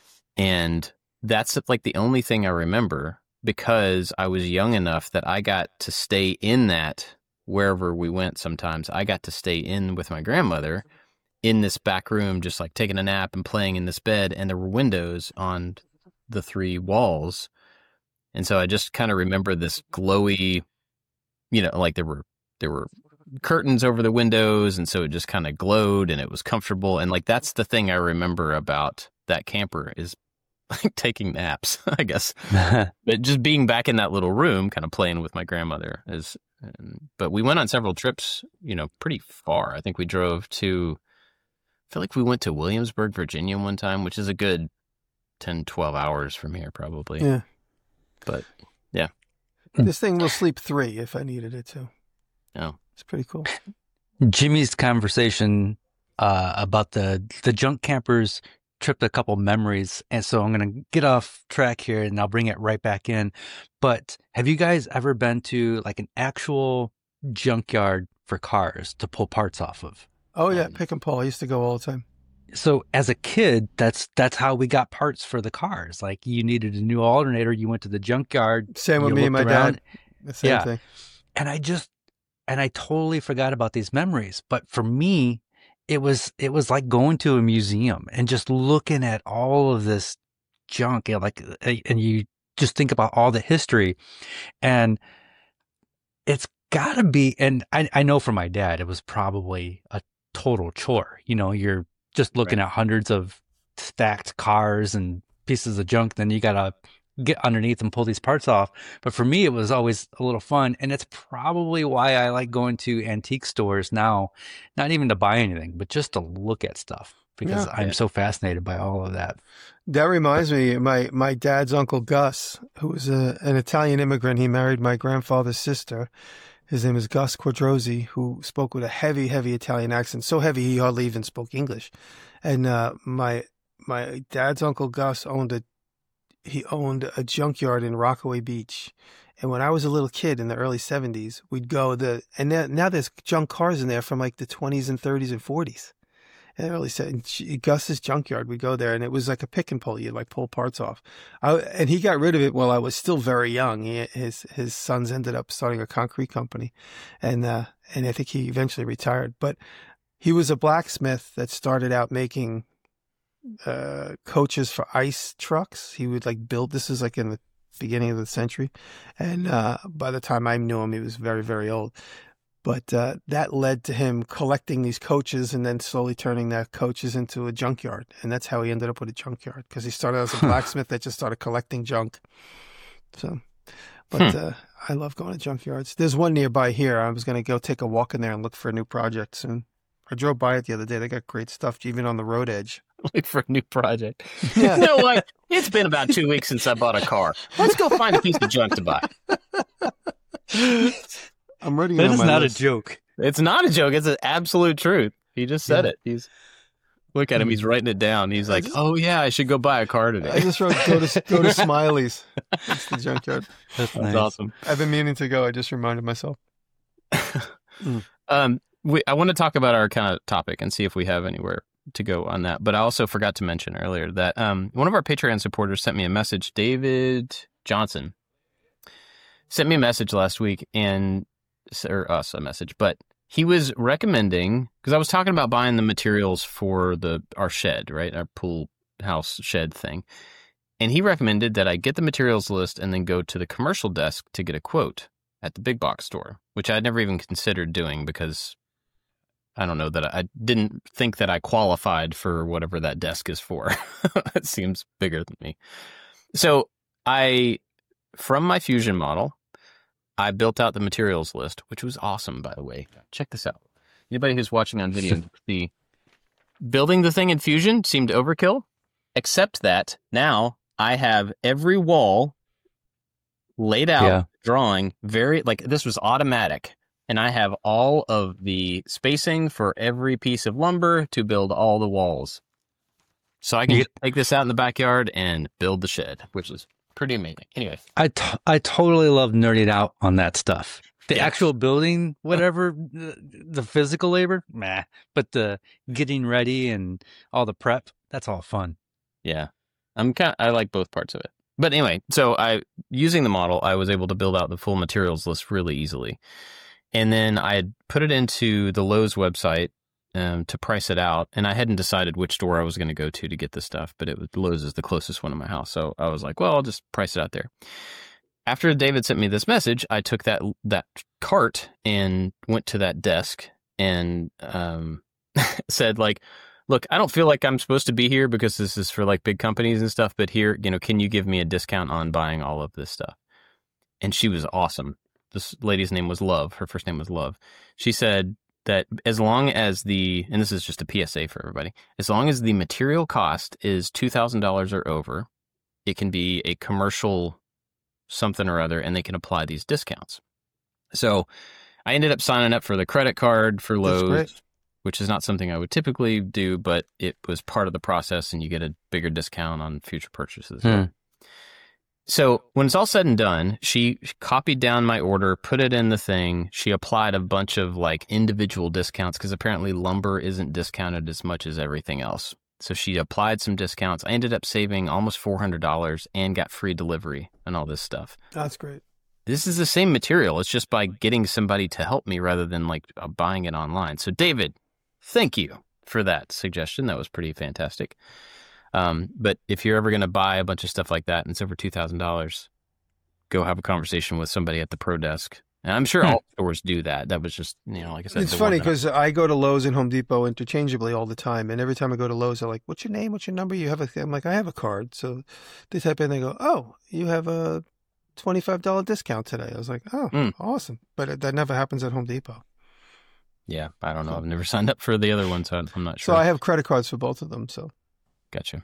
And that's like the only thing I remember because I was young enough that I got to stay in that wherever we went sometimes. I got to stay in with my grandmother in this back room, just like taking a nap and playing in this bed. And there were windows on the three walls. And so I just kind of remember this glowy, you know, like there were, there were curtains over the windows. And so it just kind of glowed and it was comfortable. And like, that's the thing I remember about that camper is like taking naps, I guess. But just being back in that little room, kind of playing with my grandmother is, um, but we went on several trips, you know, pretty far. I think we drove to, I feel like we went to Williamsburg, Virginia one time, which is a good ten, twelve hours from here probably.
Yeah.
But yeah.
This thing will sleep three if I needed it to.
Oh.
It's pretty cool.
Jimmy's conversation uh, about the, the junk campers tripped a couple memories, and so I'm going to get off track here and I'll bring it right back in. But have you guys ever been to like an actual junkyard for cars to pull parts off of?
Oh yeah, um, pick and pull. I used to go all the time.
So as a kid, that's that's how we got parts for the cars. Like you needed a new alternator, you went to the junkyard.
Same with me and my
around.
dad. The same
yeah.
thing.
And I just and I totally forgot about these memories. But for me, It was it was like going to a museum and just looking at all of this junk, and like, and you just think about all the history, and it's got to be. And I I know for my dad, it was probably a total chore. You know, you're just looking right. at hundreds of stacked cars and pieces of junk, then you gotta get underneath and pull these parts off. But for me, it was always a little fun. And it's probably why I like going to antique stores now, not even to buy anything, but just to look at stuff because yeah. I'm so fascinated by all of that.
That reminds me, my, my dad's uncle Gus, who was a, an Italian immigrant, he married my grandfather's sister. His name is Gus Quadrosi, who spoke with a heavy, heavy Italian accent, so heavy he hardly even spoke English. And uh, my my dad's uncle Gus owned a He owned a junkyard in Rockaway Beach. And when I was a little kid in the early seventies, we'd go the, and now, now there's junk cars in there from like the twenties and thirties and forties. And early Gus's junkyard, we'd go there and it was like a pick and pull. You'd like pull parts off. I, and he got rid of it while I was still very young. He, his, his sons ended up starting a concrete company. And, uh, and I think he eventually retired, but he was a blacksmith that started out making uh coaches for ice trucks. He would like build, this is like in the beginning of the century, and uh by the time I knew him he was very very old. But uh, that led to him collecting these coaches and then slowly turning that coaches into a junkyard. And that's how he ended up with a junkyard, because he started as a blacksmith that just started collecting junk. So, but hmm. uh, I love going to junkyards. There's one nearby here. I was going to go take a walk in there and look for a new project soon. I drove by it the other day. They got great stuff, even on the road edge.
Look for a new project.
Yeah.
You know what? It's been about two weeks since I bought a car. Let's go find a piece of junk to buy.
I'm ready.
That
on
is
my
not
list.
a joke.
It's not a joke. It's an absolute truth. He just said yeah. it. He's look at him. He's writing it down. He's like, just, "Oh yeah, I should go buy a car today."
I just wrote go to go to Smiley's. That's the junkyard.
That's,
That's
nice.
awesome.
I've been meaning to go. I just reminded myself.
mm. Um, we, I want to talk about our kind of topic and see if we have anywhere to go on that. But I also forgot to mention earlier that um, one of our Patreon supporters sent me a message. David Johnson sent me a message last week, and or us a message, but he was recommending, because I was talking about buying the materials for the our shed, right, our pool house shed thing, and he recommended that I get the materials list and then go to the commercial desk to get a quote at the big box store, which I'd never even considered doing because I don't know that I, I didn't think that I qualified for whatever that desk is for. It seems bigger than me. So I, from my Fusion model, I built out the materials list, which was awesome, by the way. Check this out. Anybody who's watching on video, the building the thing in Fusion seemed overkill, except that now I have every wall laid out, yeah. drawing very, like this was automatic. And I have all of the spacing for every piece of lumber to build all the walls. So I can
yeah.
just take this out in the backyard and build the shed, which is pretty amazing. Anyway.
I, t- I totally love nerding out on that stuff. The
yeah.
actual building, whatever, the, the physical labor, meh. But the getting ready and all the prep, that's all fun.
Yeah. I'm kind of, I like both parts of it. But anyway, so I using the model, I was able to build out the full materials list really easily. And then I had put it into the Lowe's website um, to price it out. And I hadn't decided which store I was going to go to to get the stuff, but it was Lowe's is the closest one to my house. So I was like, well, I'll just price it out there. After David sent me this message, I took that that cart and went to that desk and um, said, like, look, I don't feel like I'm supposed to be here because this is for like big companies and stuff, but here, you know, can you give me a discount on buying all of this stuff? And she was awesome. This lady's name was Love. Her first name was Love. She said that as long as the, and this is just a P S A for everybody, as long as the material cost is two thousand dollars or over, it can be a commercial something or other, and they can apply these discounts. So I ended up signing up for the credit card for Lowe's, which is not something I would typically do, but it was part of the process, and you get a bigger discount on future purchases.
Hmm.
So when it's all said and done, she copied down my order, put it in the thing. She applied a bunch of like individual discounts because apparently lumber isn't discounted as much as everything else. So she applied some discounts. I ended up saving almost four hundred dollars and got free delivery and all this stuff.
That's great.
This is the same material. It's just by getting somebody to help me rather than like buying it online. So David, thank you for that suggestion. That was pretty fantastic. Um, but if you're ever going to buy a bunch of stuff like that and it's over two thousand dollars, go have a conversation with somebody at the pro desk. And I'm sure hmm. all stores do that. That was just, you know, like I said.
It's funny because I go to Lowe's and Home Depot interchangeably all the time. And every time I go to Lowe's, they're like, what's your name? What's your number? You have a, I'm like, I have a card. So they type in, they go, oh, you have a twenty-five dollars discount today. I was like, oh, mm. awesome. But it, that never happens at Home Depot.
Yeah, I don't know. I've never signed up for the other one, so I'm not sure.
So I have credit cards for both of them. So.
Gotcha.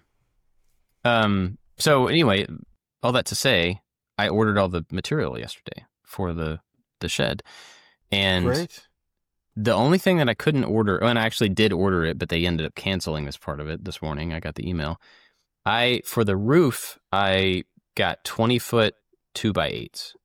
Um. So anyway, all that to say, I ordered all the material yesterday for the, the shed. And
Great.
The only thing that I couldn't order, and I actually did order it, but they ended up canceling this part of it this morning. I got the email. I, for the roof, I got twenty foot two by eights.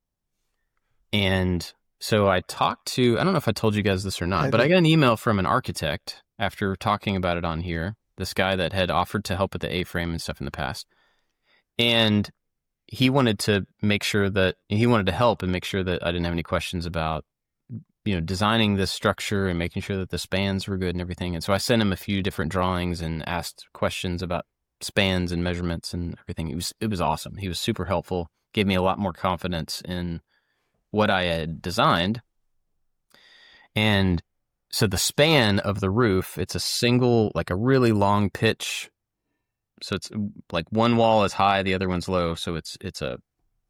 And so I talked to, I don't know if I told you guys this or not, I but did. I got an email from an architect after talking about it on here. This guy that had offered to help with the A-frame and stuff in the past. And he wanted to make sure that, he wanted to help and make sure that I didn't have any questions about, you know, designing this structure and making sure that the spans were good and everything. And so I sent him a few different drawings and asked questions about spans and measurements and everything. It was, it was awesome. He was super helpful, gave me a lot more confidence in what I had designed. And so the span of the roof, it's a single, like a really long pitch. So it's like one wall is high, the other one's low. So it's, it's a,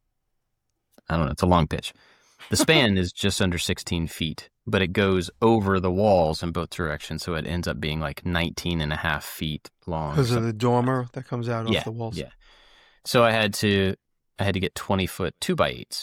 I don't know, it's a long pitch. The span is just under sixteen feet, but it goes over the walls in both directions. So it ends up being like nineteen and a half feet long.
Because of the dormer that comes out
yeah,
off the walls.
Yeah. So I had to, I had to get twenty foot two by eights.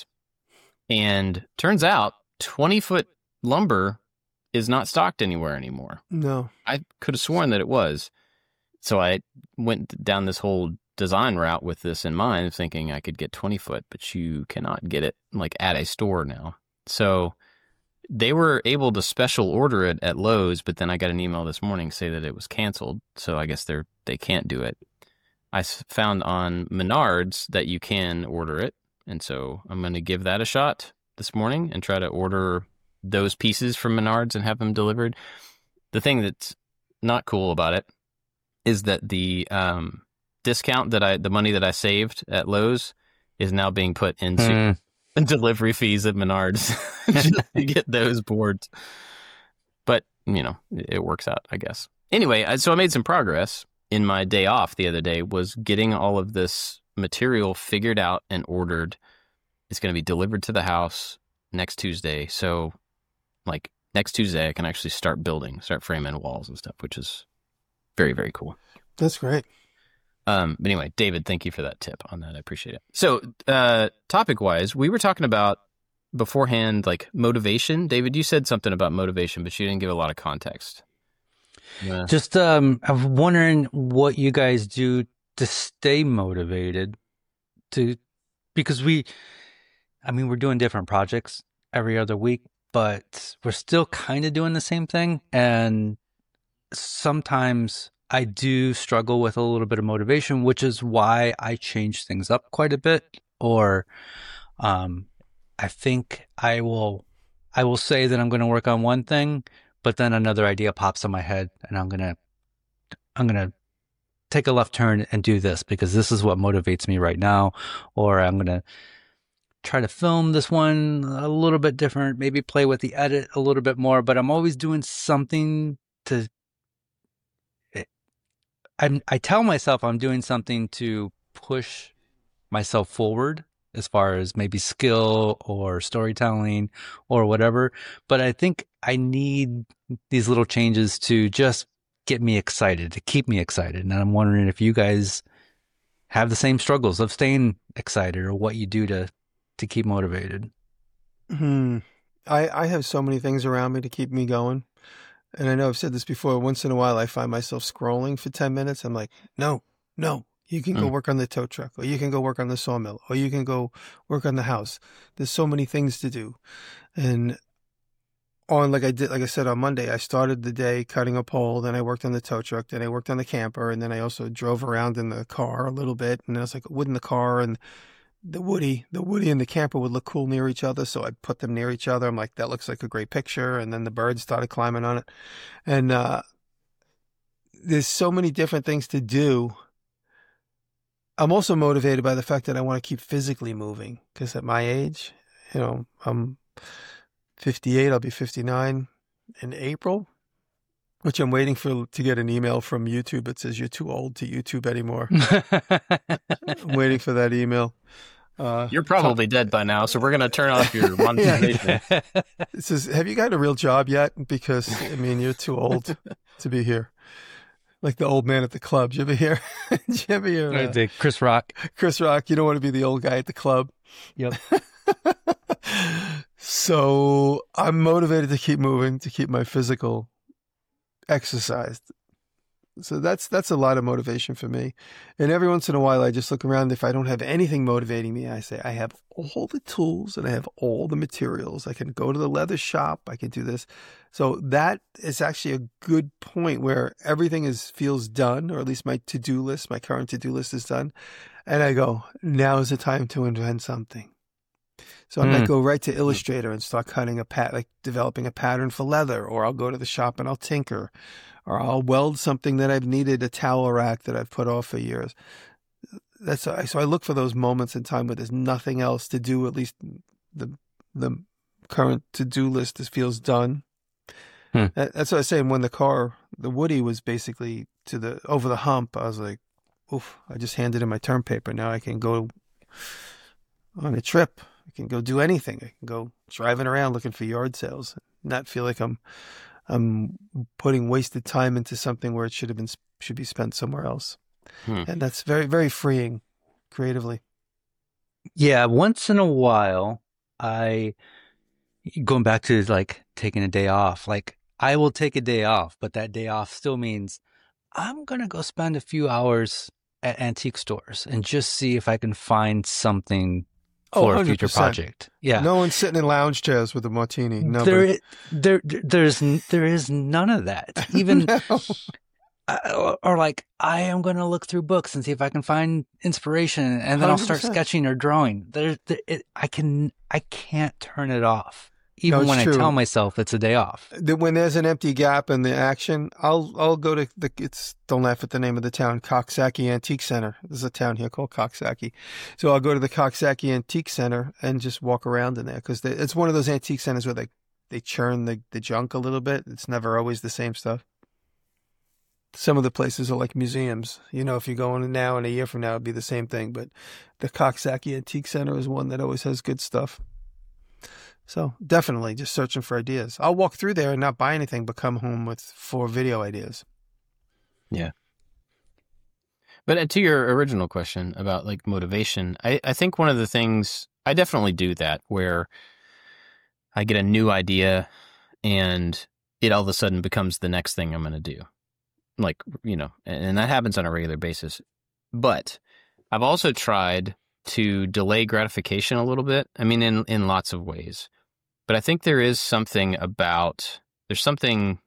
And turns out twenty foot lumber is not stocked anywhere anymore.
No.
I could have sworn that it was. So I went down this whole design route with this in mind, thinking I could get twenty foot, but you cannot get it like at a store now. So they were able to special order it at Lowe's, but then I got an email this morning say that it was canceled. So I guess they're, they can't do it. I found on Menards that you can order it. And so I'm going to give that a shot this morning and try to order those pieces from Menards and have them delivered. The thing that's not cool about it is that the um, discount that I, the money that I saved at Lowe's is now being put into mm. delivery fees at Menards just to get those boards. But, you know, it works out, I guess. Anyway, I, so I made some progress in my day off the other day, was getting all of this material figured out and ordered. It's going to be delivered to the house next Tuesday. So like next Tuesday, I can actually start building, start framing walls and stuff, which is very, very cool.
That's great.
Um, but anyway, David, thank you for that tip on that. I appreciate it. So uh, topic wise, we were talking about beforehand, like motivation. David, you said something about motivation, but you didn't give a lot of context. Yeah.
Just, um, I'm wondering what you guys do to stay motivated to, because we, I mean, we're doing different projects every other week, but we're still kind of doing the same thing. And sometimes I do struggle with a little bit of motivation, which is why I change things up quite a bit. Or, um, I think I will, I will say that I'm going to work on one thing, but then another idea pops in my head and I'm going to, I'm going to take a left turn and do this because this is what motivates me right now. Or I'm going to try to film this one a little bit different, maybe play with the edit a little bit more, but I'm always doing something to, I'm, I tell myself I'm doing something to push myself forward as far as maybe skill or storytelling or whatever. But I think I need these little changes to just get me excited, to keep me excited. And I'm wondering if you guys have the same struggles of staying excited or what you do to, to keep motivated.
Hmm. I, I have so many things around me to keep me going. And I know I've said this before, once in a while I find myself scrolling for ten minutes. I'm like, no, no, you can go mm. work on the tow truck, or you can go work on the sawmill, or you can go work on the house. There's so many things to do. And on, like I did, like I said, on Monday, I started the day cutting a pole, then I worked on the tow truck, then I worked on the camper, and then I also drove around in the car a little bit. And then I was like, wood in the car, and the Woody, the Woody and the camper would look cool near each other. So I'd put them near each other. I'm like, that looks like a great picture. And then the birds started climbing on it. And uh, there's so many different things to do. I'm also motivated by the fact that I want to keep physically moving because at my age, you know, I'm fifty-eight, I'll be fifty-nine in April, which I'm waiting for to get an email from YouTube that says you're too old to YouTube anymore. I'm waiting for that email.
Uh, You're probably so, dead by now, so we're going to turn off your monetization.
Yeah. It says, have you got a real job yet? Because, I mean, you're too old to be here. Like the old man at the club. Did you ever hear? Did you ever hear? Uh,
the Chris Rock.
Chris Rock. You don't want to be the old guy at the club.
Yep.
So I'm motivated to keep moving, to keep my physical exercised. So that's that's a lot of motivation for me. And every once in a while, I just look around. If I don't have anything motivating me, I say, I have all the tools and I have all the materials. I can go to the leather shop. I can do this. So that is actually a good point where everything is feels done, or at least my to-do list, my current to-do list is done. And I go, now is the time to invent something. So I mm. might go right to Illustrator and start cutting a pat, like developing a pattern for leather, or I'll go to the shop and I'll tinker, or I'll weld something that I've needed, a towel rack that I've put off for years. That's so I look for those moments in time where there's nothing else to do. At least the the current to-do list is, feels done,
Hmm.
That- That's what I was saying. When the car, the Woody was basically to the over the hump, I was like, oof, I just handed in my term paper. Now I can go on a trip. I can go do anything. I can go driving around looking for yard sales, not feel like I'm I'm putting wasted time into something where it should have been should be spent somewhere else.
Hmm.
And that's very, very freeing creatively.
Yeah, once in a while, I going back to like taking a day off. Like I will take a day off, but that day off still means I'm gonna go spend a few hours at antique stores and just see if I can find something
Oh,
for a
one hundred
future
percent.
project. Yeah,
No one's sitting in lounge chairs with a martini. No,
there, i- there, there's there is none of that. Even
no.
uh, or, or like I am going to look through books and see if I can find inspiration, and then I'll start
one hundred percent.
sketching or drawing. There, there it, I can, I can't turn it off, even
it's
when
true.
I tell myself it's a day off.
The- when there's an empty gap in the action, I'll I'll go to the it's don't laugh at the name of the town, Coxsackie Antique Center. There's a town here called Coxsackie, so I'll go to the Coxsackie Antique Center and just walk around in there because it's one of those antique centers where they they churn the the junk a little bit. It's never always the same stuff. Some of the places are like museums. You know, if you go in now and a year from now, it'd be the same thing. But the Coxsackie Antique Center is one that always has good stuff. So definitely just searching for ideas. I'll walk through there and not buy anything, but come home with four video ideas.
Yeah. But to your original question about like motivation, I, I think one of the things, I definitely do that where I get a new idea and it all of a sudden becomes the next thing I'm going to do. Like, you know, and that happens on a regular basis. But I've also tried to delay gratification a little bit. I mean, in, in lots of ways. But I think there is something about, there's something,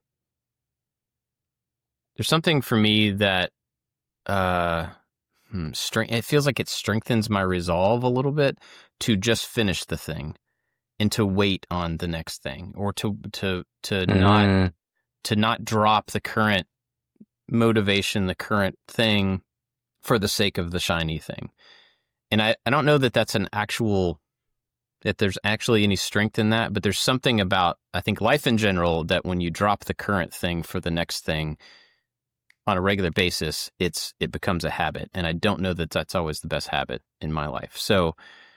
there's something for me that, uh, hmm, strength, it feels like it strengthens my resolve a little bit to just finish the thing and to wait on the next thing, or to, to, to
Mm.
not, to not drop the current motivation, the current thing for the sake of the shiny thing. And I, I don't know that that's an actual, that there's actually any strength in that, but there's something about, I think, life in general, that when you drop the current thing for the next thing on a regular basis, it's, it becomes a habit. And I don't know that that's always the best habit in my life. So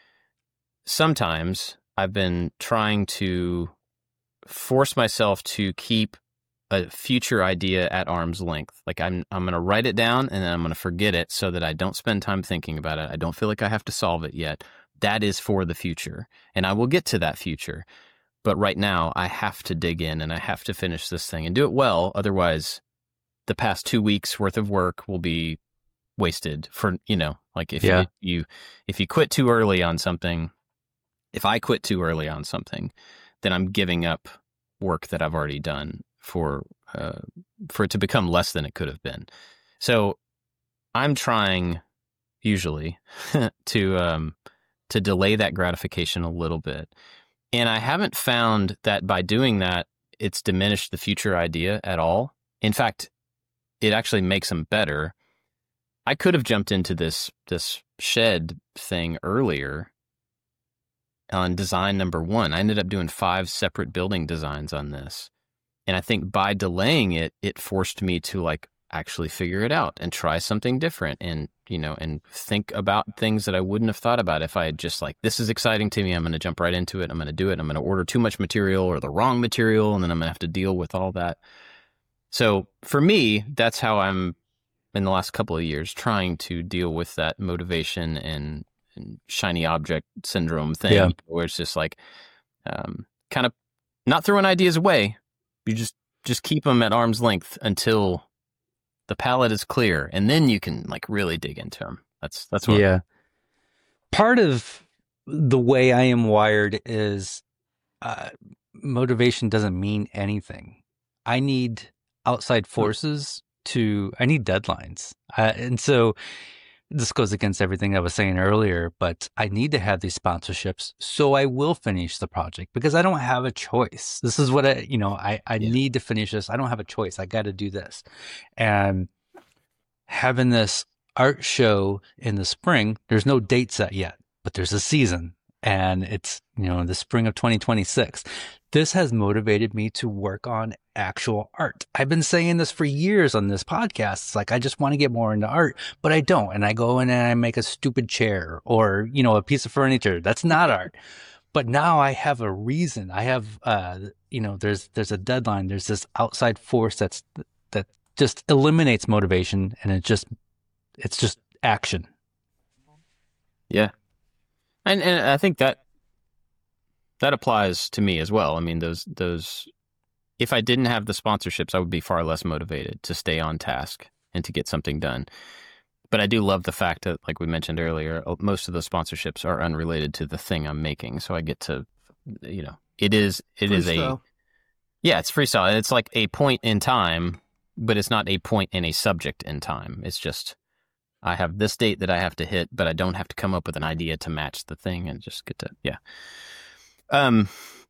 sometimes I've been trying to force myself to keep a future idea at arm's length. Like I'm, I'm going to write it down and then I'm going to forget it so that I don't spend time thinking about it. I don't feel like I have to solve it yet. That is for the future, and I will get to that future. But right now I have to dig in and I have to finish this thing and do it well. Otherwise the past two weeks worth of work will be wasted for, you know, like if
Yeah.
you, you, if you quit too early on something, if I quit too early on something, then I'm giving up work that I've already done for uh, for it to become less than it could have been. So I'm trying usually to um, to delay that gratification a little bit. And I haven't found that by doing that, it's diminished the future idea at all. In fact, it actually makes them better. I could have jumped into this this shed thing earlier on design number one. I ended up doing five separate building designs on this. And I think by delaying it, it forced me to like actually figure it out and try something different and, you know, and think about things that I wouldn't have thought about if I had just like, this is exciting to me. I'm going to jump right into it. I'm going to do it. I'm going to order too much material or the wrong material. And then I'm going to have to deal with all that. So for me, that's how I'm in the last couple of years trying to deal with that motivation and, and shiny object syndrome thing,
Yeah.
where it's just like, um, kind of not throwing ideas away. You just, just keep them at arm's length until the palette is clear, and then you can like really dig into them. That's that's what.
Yeah. Part of the way I am wired is uh, motivation doesn't mean anything. I need outside forces to, I need deadlines. Uh, and so this goes against everything I was saying earlier, but I need to have these sponsorships so I will finish the project because I don't have a choice. This is what I, you know, I, I
Yeah.
need to finish this. I don't have a choice. I got to do this. And having this art show in the spring, there's no date set yet, but there's a season. and it's, you know, the spring of twenty twenty-six. This has motivated me to work on actual art. I've been saying this for years on this podcast. It's like, I just want to get more into art, but I don't. And I go in and I make a stupid chair or, you know, a piece of furniture. That's not art. But now I have a reason. I have, uh, you know, there's, there's a deadline. There's this outside force that's, that just eliminates motivation, and it just, it's just action.
Yeah. And, and I think that, that applies to me as well. I mean, those, those, if I didn't have the sponsorships, I would be far less motivated to stay on task and to get something done. But I do love the fact that, like we mentioned earlier, most of those sponsorships are unrelated to the thing I'm making. So I get to, you know, it is, it is a, yeah, it's freestyle. It's like a point in time, but it's not a point in a subject in time. It's just, I have this date that I have to hit, but I don't have to come up with an idea to match the thing and just get to, yeah. Um,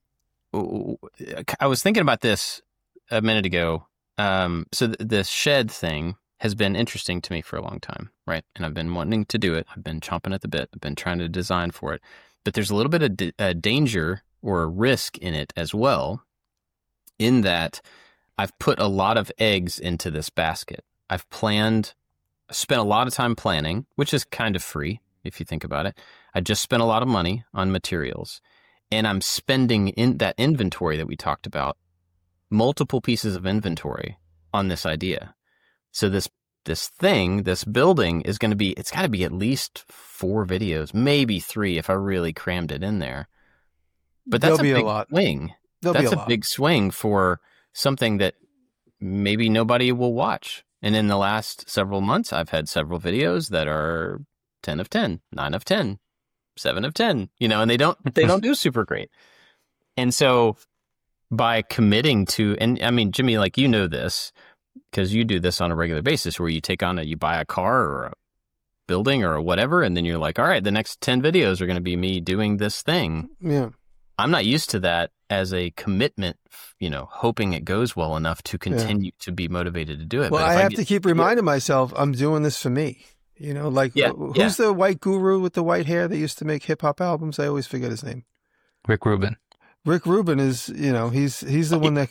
I was thinking about this a minute ago. Um, so th- the shed thing has been interesting to me for a long time, right? And I've been wanting to do it. I've been chomping at the bit. I've been trying to design for it. But there's a little bit of d- uh, danger or risk in it as well, in that I've put a lot of eggs into this basket. I've planned, spent a lot of time planning, which is kind of free if you think about it. I just spent a lot of money on materials. And I'm spending in that inventory that we talked about, multiple pieces of inventory on this idea. So this this thing, this building is going to be, it's got to be at least four videos, maybe three if I really crammed it in there. But that's
There'll
a
be
big
a lot.
swing.
There'll
That's
be a,
a
lot.
big swing for something that maybe nobody will watch. And in the last several months, I've had several videos that are ten of ten, nine of ten. seven of ten, you know, and they don't, they don't do super great. And so by committing to, and I mean, Jimmy, like, you know this because you do this on a regular basis where you take on a, you buy a car or a building or whatever. And then you're like, all right, the next ten videos are going to be me doing this thing.
Yeah.
I'm not used to that as a commitment, you know, hoping it goes well enough to continue yeah. to be motivated to do it.
Well,
but
I
I
have
get,
to keep reminding myself I'm doing this for me. You know, like,
yeah,
who's
yeah.
the white guru with the white hair that used to make hip hop albums? I always forget his name.
Rick Rubin.
Rick Rubin is, you know, he's he's the one that.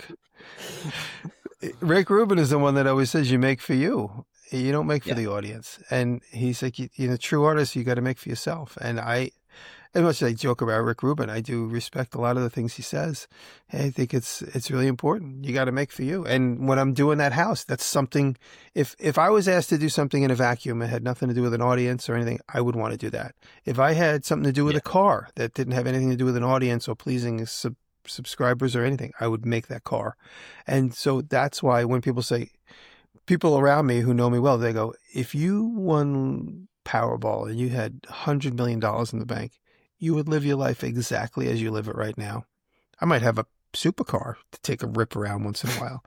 Rick Rubin is the one that always says you make for you. You don't make for yeah. the audience. And he's like, you, you know, true artist, you got to make for yourself. And I, as much as I joke about Rick Rubin, I do respect a lot of the things he says. I think it's it's really important. You got to make for you. And when I'm doing that house, that's something, if if I was asked to do something in a vacuum, it had nothing to do with an audience or anything, I would want to do that. If I had something to do with yeah. a car that didn't have anything to do with an audience or pleasing sub- subscribers or anything, I would make that car. And so that's why when people say, people around me who know me well, they go, if you won Powerball and you had one hundred million dollars in the bank, you would live your life exactly as you live it right now. I might have a supercar to take a rip around once in a while.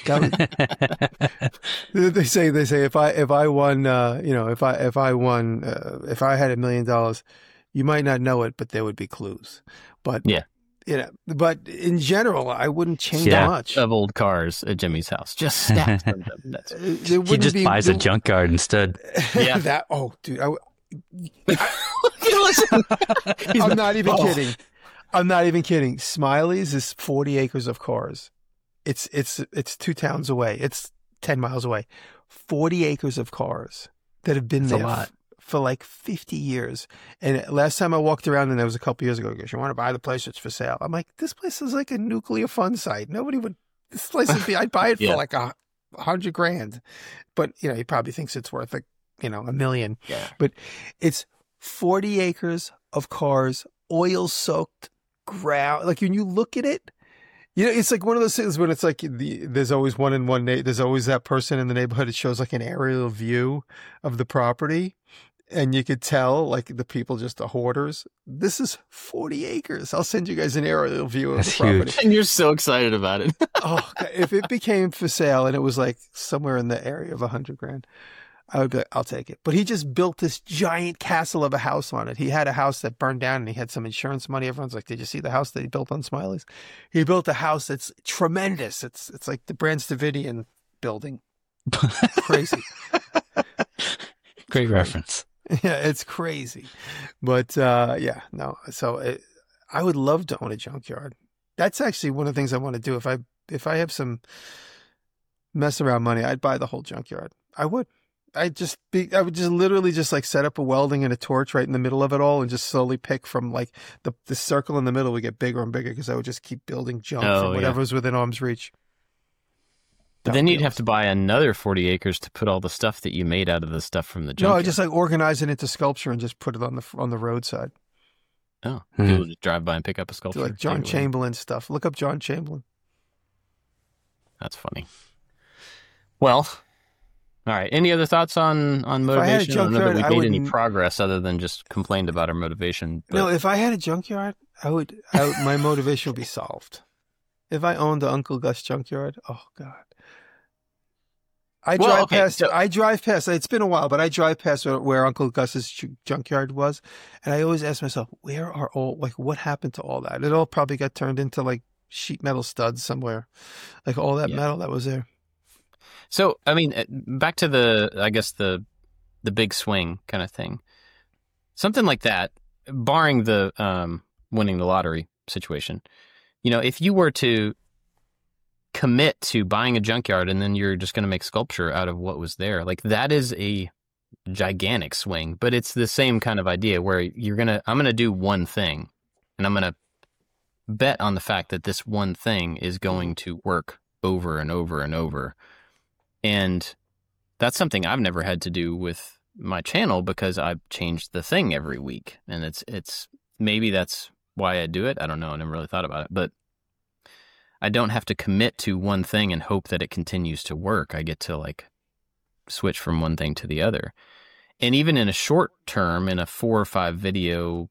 Would, they say, they say, if I, if I won, uh, you know, if I, if I won, uh, if I had a million dollars, you might not know it, but there would be clues. But
yeah,
you know, but in general, I wouldn't change
yeah,
much
of old cars at Jimmy's house. Just stacks of them. That's,
he
just
be,
buys
there,
a junkyard instead.
Yeah.
that, oh, dude, I,
Listen,
I'm not even
oh.
kidding. I'm not even kidding. Smiley's is forty acres of cars. It's it's it's two towns away. It's ten miles away. forty acres of cars that have been
That's
there
a lot.
f- for like fifty years. And last time I walked around, and that was a couple years ago, he goes, you want to buy the place? It's for sale. I'm like, this place is like a nuclear fun site. Nobody would, this place would be, I'd buy it
Yeah.
for like a hundred grand. But, you know, he probably thinks it's worth like, you know, a million.
Yeah.
But it's forty acres of cars, oil soaked ground. Like when you look at it, you know, it's like one of those things when it's like the, there's always one in one, na- there's always that person in the neighborhood. It shows like an aerial view of the property. And you could tell like the people just are hoarders. This is forty acres. I'll send you guys an aerial view of
That's
the property.
huge.
and you're so excited about it.
Oh, God. If it became for sale and it was like somewhere in the area of a hundred grand, I would be like, I'll take it. But he just built this giant castle of a house on it. He had a house that burned down and he had some insurance money. Everyone's like, did you see the house that he built on Smiley's? He built a house that's tremendous. It's it's like the Brands Davidian building. Crazy.
Great reference.
Yeah, it's crazy. But uh, yeah, no. So it, I would love to own a junkyard. That's actually one of the things I want to do. If I if I have some mess around money, I'd buy the whole junkyard. I would. I just be, I would just literally just like set up a welding and a torch right in the middle of it all and just slowly pick from like the, the circle in the middle would get bigger and bigger because I would just keep building junk
Oh,
from
yeah.
whatever's within arm's reach.
But
That
then
would be
you'd have
awesome.
to buy another forty acres to put all the stuff that you made out of the stuff from the
No,
junkyard.
I just like organize it into sculpture and just put it on the on the roadside.
Oh,
Hmm.
people just drive by and pick up a
Do
sculpture.
like John
Take it with
Chamberlain stuff. Look up John Chamberlain.
them. That's funny. Well, all right. Any other thoughts on, on
If I had a
motivation? I don't know that
junkyard,
we've
I
made
would
any
n-
progress other than just complained about our motivation. But
No, if I had a junkyard, I would, I would my motivation would be solved. If I owned the Uncle Gus junkyard, oh God. I
Well,
drive
okay,
past,
so-
I drive past, it's been a while, but I drive past where, where Uncle Gus's ju- junkyard was. And I always ask myself, where are all, like, what happened to all that? It all probably got turned into like sheet metal studs somewhere. Like all that
Yeah.
metal that was there.
So, I mean, uh, back to the, I guess the, the big swing kind of thing. Something like that, barring the um, winning the lottery situation. You know, if you were to commit to buying a junkyard and then you're just going to make sculpture out of what was there, like that is a gigantic swing. But it's the same kind of idea where you're gonna, I'm gonna do one thing, and I'm gonna bet on the fact that this one thing is going to work over and over and over. And that's something I've never had to do with my channel because I've changed the thing every week. And it's, it's, maybe that's why I do it. I don't know. I never really thought about it, but I don't have to commit to one thing and hope that it continues to work. I get to like switch from one thing to the other. And even in a short term, in a four or five video,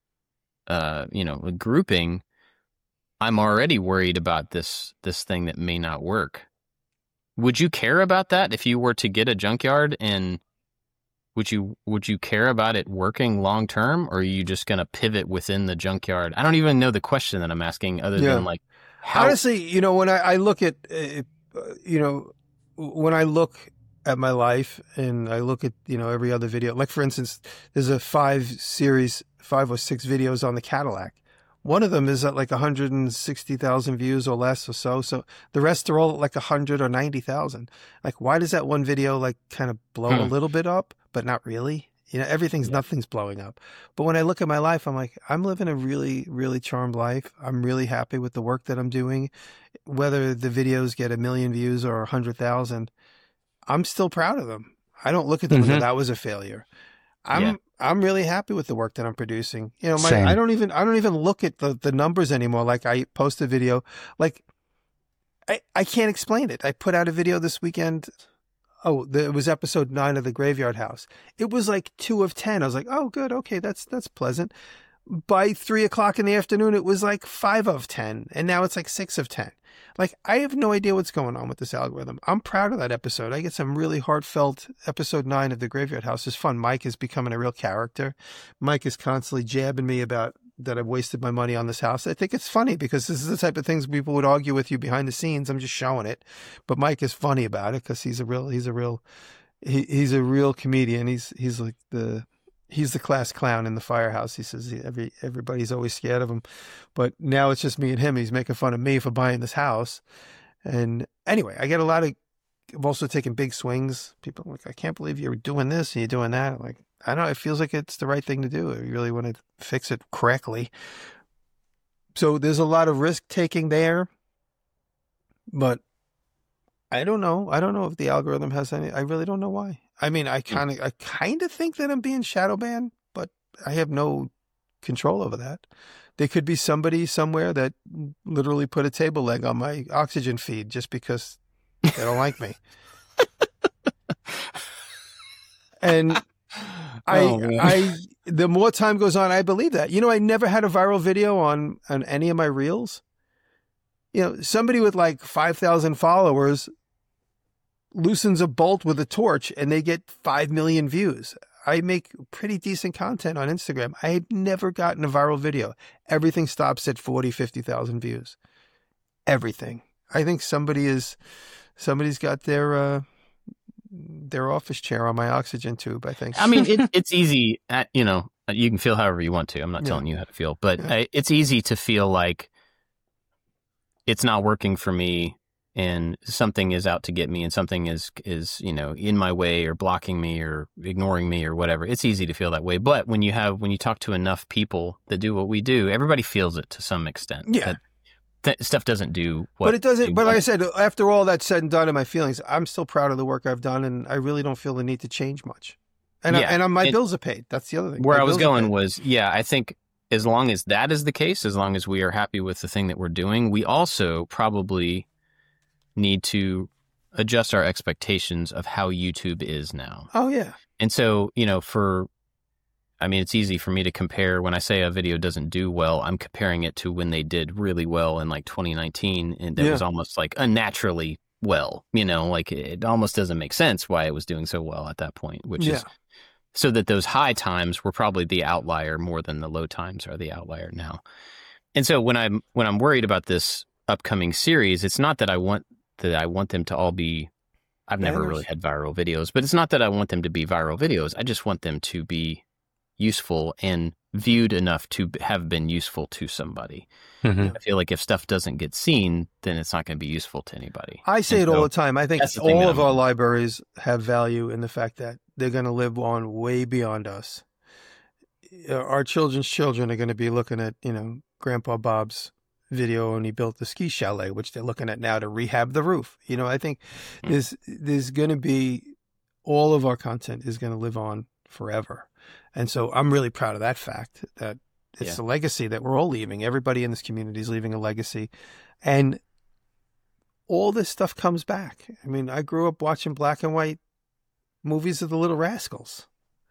uh, you know, grouping, I'm already worried about this, this thing that may not work. Would you care about that if you were to get a junkyard, and would you would you care about it working long term, or are you just going to pivot within the junkyard? I don't even know the question that I'm asking, other
Yeah.
than like, how?
Honestly, you know, when I, I look at, uh, you know, when I look at my life and I look at, you know, every other video, like for instance, there's a five series, five or six videos on the Cadillac. One of them is at like one hundred sixty thousand views or less or so. So the rest are all at like one hundred or ninety thousand. Like, why does that one video like kind of blow
Hmm.
a little bit up, but not really? You know, everything's,
Yeah.
nothing's blowing up. But when I look at my life, I'm like, I'm living a really, really charmed life. I'm really happy with the work that I'm doing. Whether the videos get a million views or a hundred thousand, I'm still proud of them. I don't look at them and go,
Mhm.
that was a failure. I'm,
Yeah.
I'm really happy with the work that I'm producing. You know, my,
Same.
I don't even, I don't even look at the, the numbers anymore. Like I post a video, like I, I can't explain it. I put out a video this weekend. Oh, the, it was episode nine of the Graveyard House. It was like two of ten. I was like, oh, good. Okay. That's, that's pleasant. By three o'clock in the afternoon, it was like five of ten. And now it's like six of ten. Like, I have no idea what's going on with this algorithm. I'm proud of that episode. I get some really heartfelt. Episode nine of the Graveyard House is fun. Mike is becoming a real character. Mike is constantly jabbing me about that I've wasted my money on this house. I think it's funny because this is the type of things people would argue with you behind the scenes. I'm just showing it. But Mike is funny about it because he's a real, he's a real, he, he's a real comedian. He's, he's like the, he's the class clown in the firehouse. He says he, every everybody's always scared of him, but now it's just me and him. He's making fun of me for buying this house. And anyway, I get a lot of. I've also taken big swings. People are like, I can't believe you're doing this and you're doing that. I'm like, I don't know. It feels like it's the right thing to do. I really want to fix it correctly. So there's a lot of risk taking there, but I don't know. I don't know if the algorithm has any. I really don't know why. I mean, I kind of, I kind of think that I'm being shadow banned, but I have no control over that. There could be somebody somewhere that literally put a table leg on my oxygen feed just because they don't like me. And I,
Oh, man.
I, the more time goes on, I believe that. You know, I never had a viral video on on any of my reels. You know, somebody with like five thousand followers loosens a bolt with a torch and they get five million views. I make pretty decent content on Instagram. I have never gotten a viral video. Everything stops at forty, fifty thousand views. Everything. I think somebody is, somebody's got their, uh, their office chair on my oxygen tube, I think.
I mean, it, it's easy. At, you know, you can feel however you want to. I'm not
Yeah.
telling you how to feel, but
Yeah.
I, it's easy to feel like it's not working for me, and something is out to get me, and something is is you know in my way or blocking me or ignoring me or whatever. It's easy to feel that way. But when you have when you talk to enough people that do what we do, everybody feels it to some extent.
Yeah.
That, that stuff doesn't do what.
But it doesn't.
they
But like I
want.
said, after all that's said and done, and my feelings, I'm still proud of the work I've done, and I really don't feel the need to change much. And I,
Yeah.
and uh, my
And-
bills are paid. That's the other thing.
Where
My
I was
bills are
going
paid.
was, yeah, I think as long as that is the case, as long as we are happy with the thing that we're doing, we also probably need to adjust our expectations of how YouTube is now.
Oh yeah.
And so, you know, for, I mean, it's easy for me to compare when I say a video doesn't do well, I'm comparing it to when they did really well in like twenty nineteen. And that
Yeah.
was almost like unnaturally well, you know, like it almost doesn't make sense why it was doing so well at that point, which
Yeah.
is so that those high times were probably the outlier more than the low times are the outlier now. And so when I'm, when I'm worried about this upcoming series, it's not that I want that I want them to all be, I've never
Bangers.
really had viral videos, but it's not that I want them to be viral videos. I just want them to be useful and viewed enough to b- have been useful to somebody.
Mhm.
I feel like if stuff doesn't get seen, then it's not going to be useful to anybody.
I say
And
it all
so-
the time. I think
that's the thing
all
that
of
I'm-
our libraries have value in the fact that they're going to live on way beyond us. Uh, Our children's children are going to be looking at, you know, Grandpa Bob's video, and he built the ski chalet, which they're looking at now to rehab the roof. You know, I think
Hmm.
there's there's going to be all of our content is going to live on forever, and so I'm really proud of that fact that it's
Yeah.
a legacy that we're all leaving. Everybody in this community is leaving a legacy, and all this stuff comes back. I mean, I grew up watching black and white movies of the Little Rascals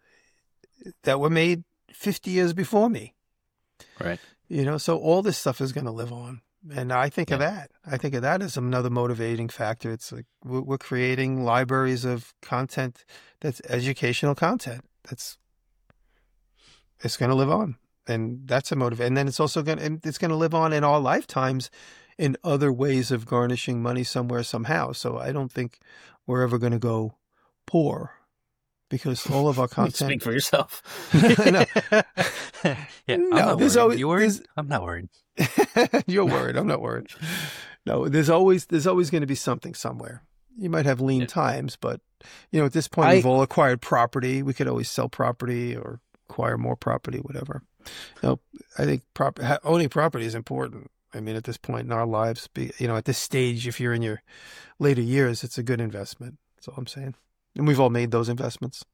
that were made fifty years before me.
Right.
You know, so all this stuff is going to live on. And I think of that. I think of that as another motivating factor. It's like we're, we're creating libraries of content that's educational content. That's, it's going to live on. And that's a motive. And then it's also going to, it's going to live on in our lifetimes in other ways of garnishing money somewhere, somehow. So I don't think we're ever going to go poor because all of our content.
Speak for yourself.
No.
yeah, I'm
No,
not
there's
worried.
always-
you worried?
there's-
I'm not worried.
You're worried. I'm not worried. No, there's always there's always going to be something somewhere. You might have lean
Yeah.
times, but you know, at this point,
I-
we've all acquired property. We could always sell property or acquire more property, whatever. You know, I think prop- ha- owning property is important. I mean, at this point in our lives, be, you know, at this stage, if you're in your later years, it's a good investment. That's all I'm saying. And we've all made those investments.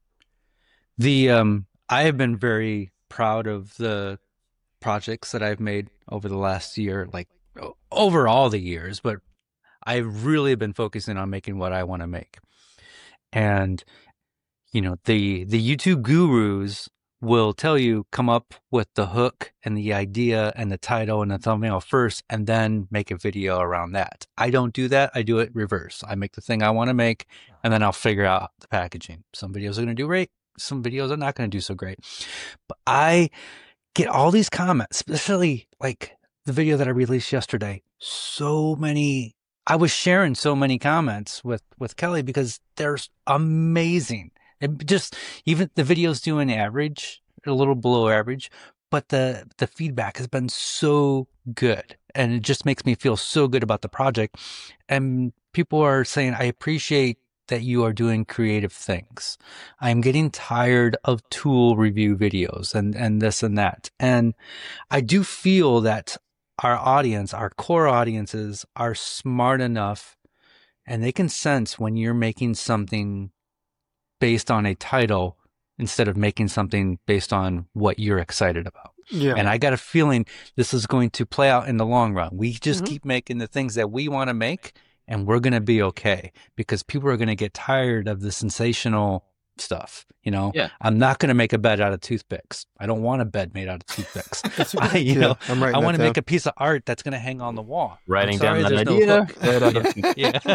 The um, I have been very proud of the projects that I've made over the last year, like o- over all the years, but I've really been focusing on making what I want to make. And you know, the the YouTube gurus will tell you come up with the hook and the idea and the title and the thumbnail first and then make a video around that. I don't do that. I do it reverse. I make the thing I want to make and then I'll figure out the packaging. Some videos are going to do great. Some videos are not going to do so great. But I get all these comments, especially like the video that I released yesterday. So many, I was sharing so many comments with, with Kelly because they're amazing. And just even the videos doing average, a little below average, but the the feedback has been so good, and it just makes me feel so good about the project. And people are saying, I appreciate that you are doing creative things. I'm getting tired of tool review videos and and this and that. And I do feel that our audience, our core audiences, are smart enough, and they can sense when you're making something based on a title instead of making something based on what you're excited about.
Yeah.
And I got a feeling this is going to play out in the long run. We just
Mhm.
keep making the things that we want to make, and we're going to be okay because people are going to get tired of the sensational stuff. You know,
Yeah.
I'm not going to make a bed out of toothpicks. I don't want a bed made out of toothpicks.
That's a good
I, you
idea.
know,
I'm writing
I
that
want to
down.
make a piece of art that's going to hang on the wall. I'm
Writing
sorry
down that
there's no
idea.
hook.
Right on the-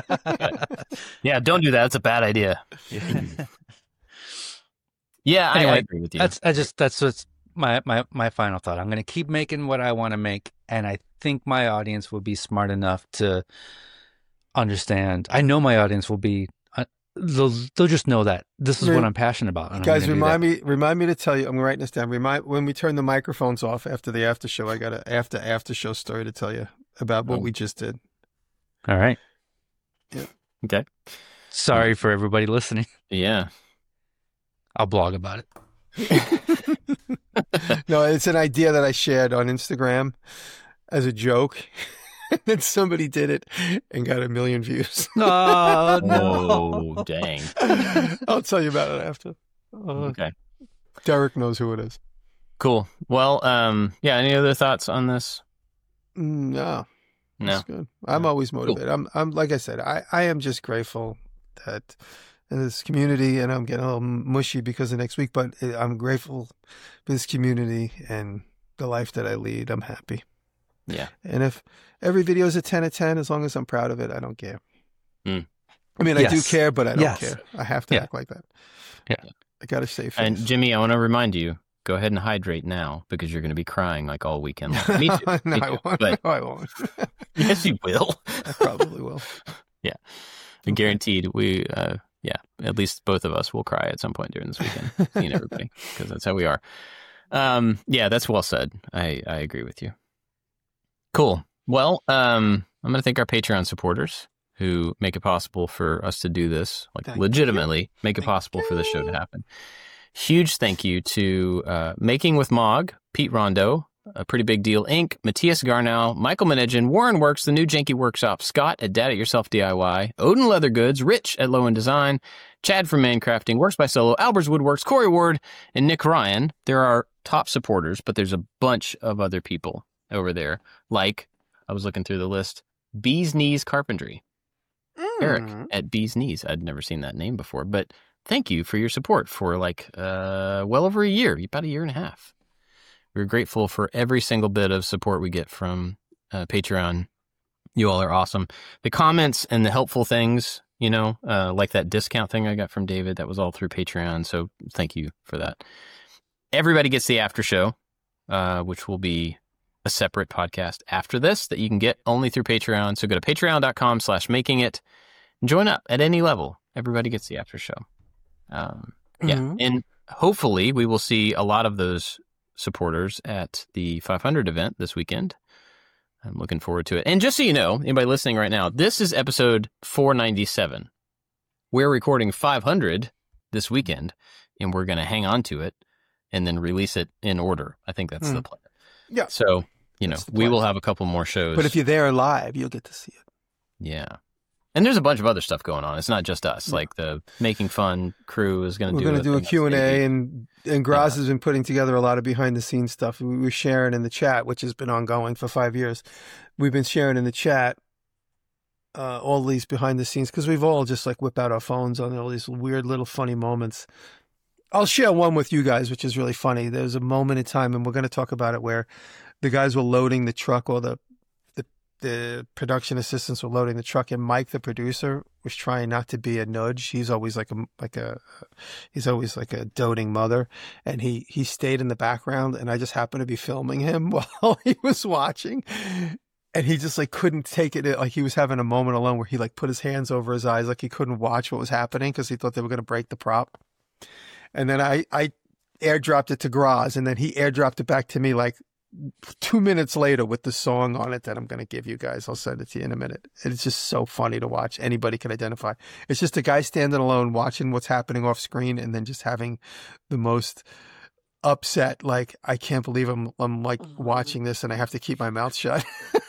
Yeah.
Yeah, don't do that. That's a bad idea.
Yeah.
Yeah, I, I
Anyway,
agree with you.
That's I just that's what's my my my final thought. I'm going to keep making what I want to make, and I think my audience will be smart enough to understand. I know my audience will be uh, they'll they'll just know that this is
Re-
what I'm passionate about. And
Guys,
I'm gonna
remind
do
me remind me to tell you. I'm writing this down. Remind when we turn the microphones off after the after show. I got an after after show story to tell you about what
Oh.
we just did.
that. All right.
Okay.
Sorry for everybody listening.
Yeah.
I'll blog about it.
No, it's an idea that I shared on Instagram as a joke. And then somebody did it and got a million views.
Oh no!
Oh, dang.
I'll tell you about it after. Uh,
Okay.
Derek knows who it is.
Cool. Well, um, yeah. Any other thoughts on this?
Mm, No,
No.
that's good. I'm
No.
always motivated. I'm, I'm like I said, I, I am just grateful that in this community, and I'm getting a little mushy because of next week, but I'm grateful for this community and the life that I lead. I'm happy.
Yeah.
And if every video is a ten out of ten, as long as I'm proud of it, I don't care.
Mm.
I mean, I do
Yes.
care, but I don't
Yes.
care. I have to
Yeah.
act like that.
Yeah.
I got to stay face.
And Jimmy, I want to remind you, go ahead and hydrate now because you're going to be crying like all weekend long. Me too.
no,
Me
I
too.
won't.
But
No, I won't.
yes, you will.
I probably will.
And guaranteed, we, uh, yeah, at least both of us will cry at some point during this weekend, seeing everybody, because that's how we are. Um, yeah, that's well said. I, I agree with you. Cool. Well, um, I'm going to thank our Patreon supporters who make it possible for us to do this, like
Thank
legitimately make it
Thank
possible for this show to
you.
happen. Huge thank you to uh, Making with Mog, Pete Rondo, A Pretty Big Deal Incorporated, Matthias Garnow, Michael Menegin, Warren Works, The New Janky Workshop, Scott at Dad It Yourself D I Y, Odin Leather Goods, Rich at Low End Design, Chad from Mancrafting, Works by Solo, Albers Woodworks, Corey Ward, and Nick Ryan. There are top supporters, but there's a bunch of other people over there. Like, I was looking through the list, Bee's Knees Carpentry. Eric
Mm.
at Bee's Knees. I'd never seen that name before, but thank you for your support for like uh, well over a year, about a year and a half. We're grateful for every single bit of support we get from uh, Patreon. You all are awesome. The comments and the helpful things, you know, uh, like that discount thing I got from David, that was all through Patreon. So thank you for that. Everybody gets the after show, uh, which will be a separate podcast after this that you can get only through Patreon. So go to patreon.com slash making it. Join up at any level. Everybody gets the after show. Um, yeah.
Mhm.
And hopefully we will see a lot of those supporters at the five hundred event this weekend. I'm looking forward to it. And just so you know, anybody listening right now, this is episode four ninety-seven. We're recording five hundred this weekend, and we're going to hang on to it and then release it in order. I think that's
Mm.
the plan.
Yeah.
So, you know,
That's the
we
plan.
will have a couple more shows.
But if you're there live, you'll get to see it.
Yeah. And there's a bunch of other stuff going on. It's not just us.
Yeah.
Like the Making Fun crew is going to
We're
do
going to do a
thing
Q and
on
A,
stage.
and and Graz has been putting together a lot of behind the scenes stuff. We were sharing in the chat, which has been ongoing for five years. We've been sharing in the chat uh, all these behind the scenes because we've all just like whip out our phones on all these weird little funny moments. I'll share one with you guys, which is really funny. There's a moment in time, and we're going to talk about it, where the guys were loading the truck, or the the, the production assistants were loading the truck, and Mike, the producer, was trying not to be a nudge. He's always like a like a he's always like a doting mother, and he he stayed in the background, and I just happened to be filming him while he was watching. And he just like couldn't take it. Like he was having a moment alone where he like put his hands over his eyes, like he couldn't watch what was happening because he thought they were going to break the prop. And then I, I airdropped it to Graz, and then he airdropped it back to me like two minutes later with the song on it that I'm going to give you guys. I'll send it to you in a minute. It's just so funny to watch. Anybody can identify. It's just a guy standing alone watching what's happening off screen, and then just having the most upset, like, I can't believe I'm I'm like watching this and I have to keep my mouth shut.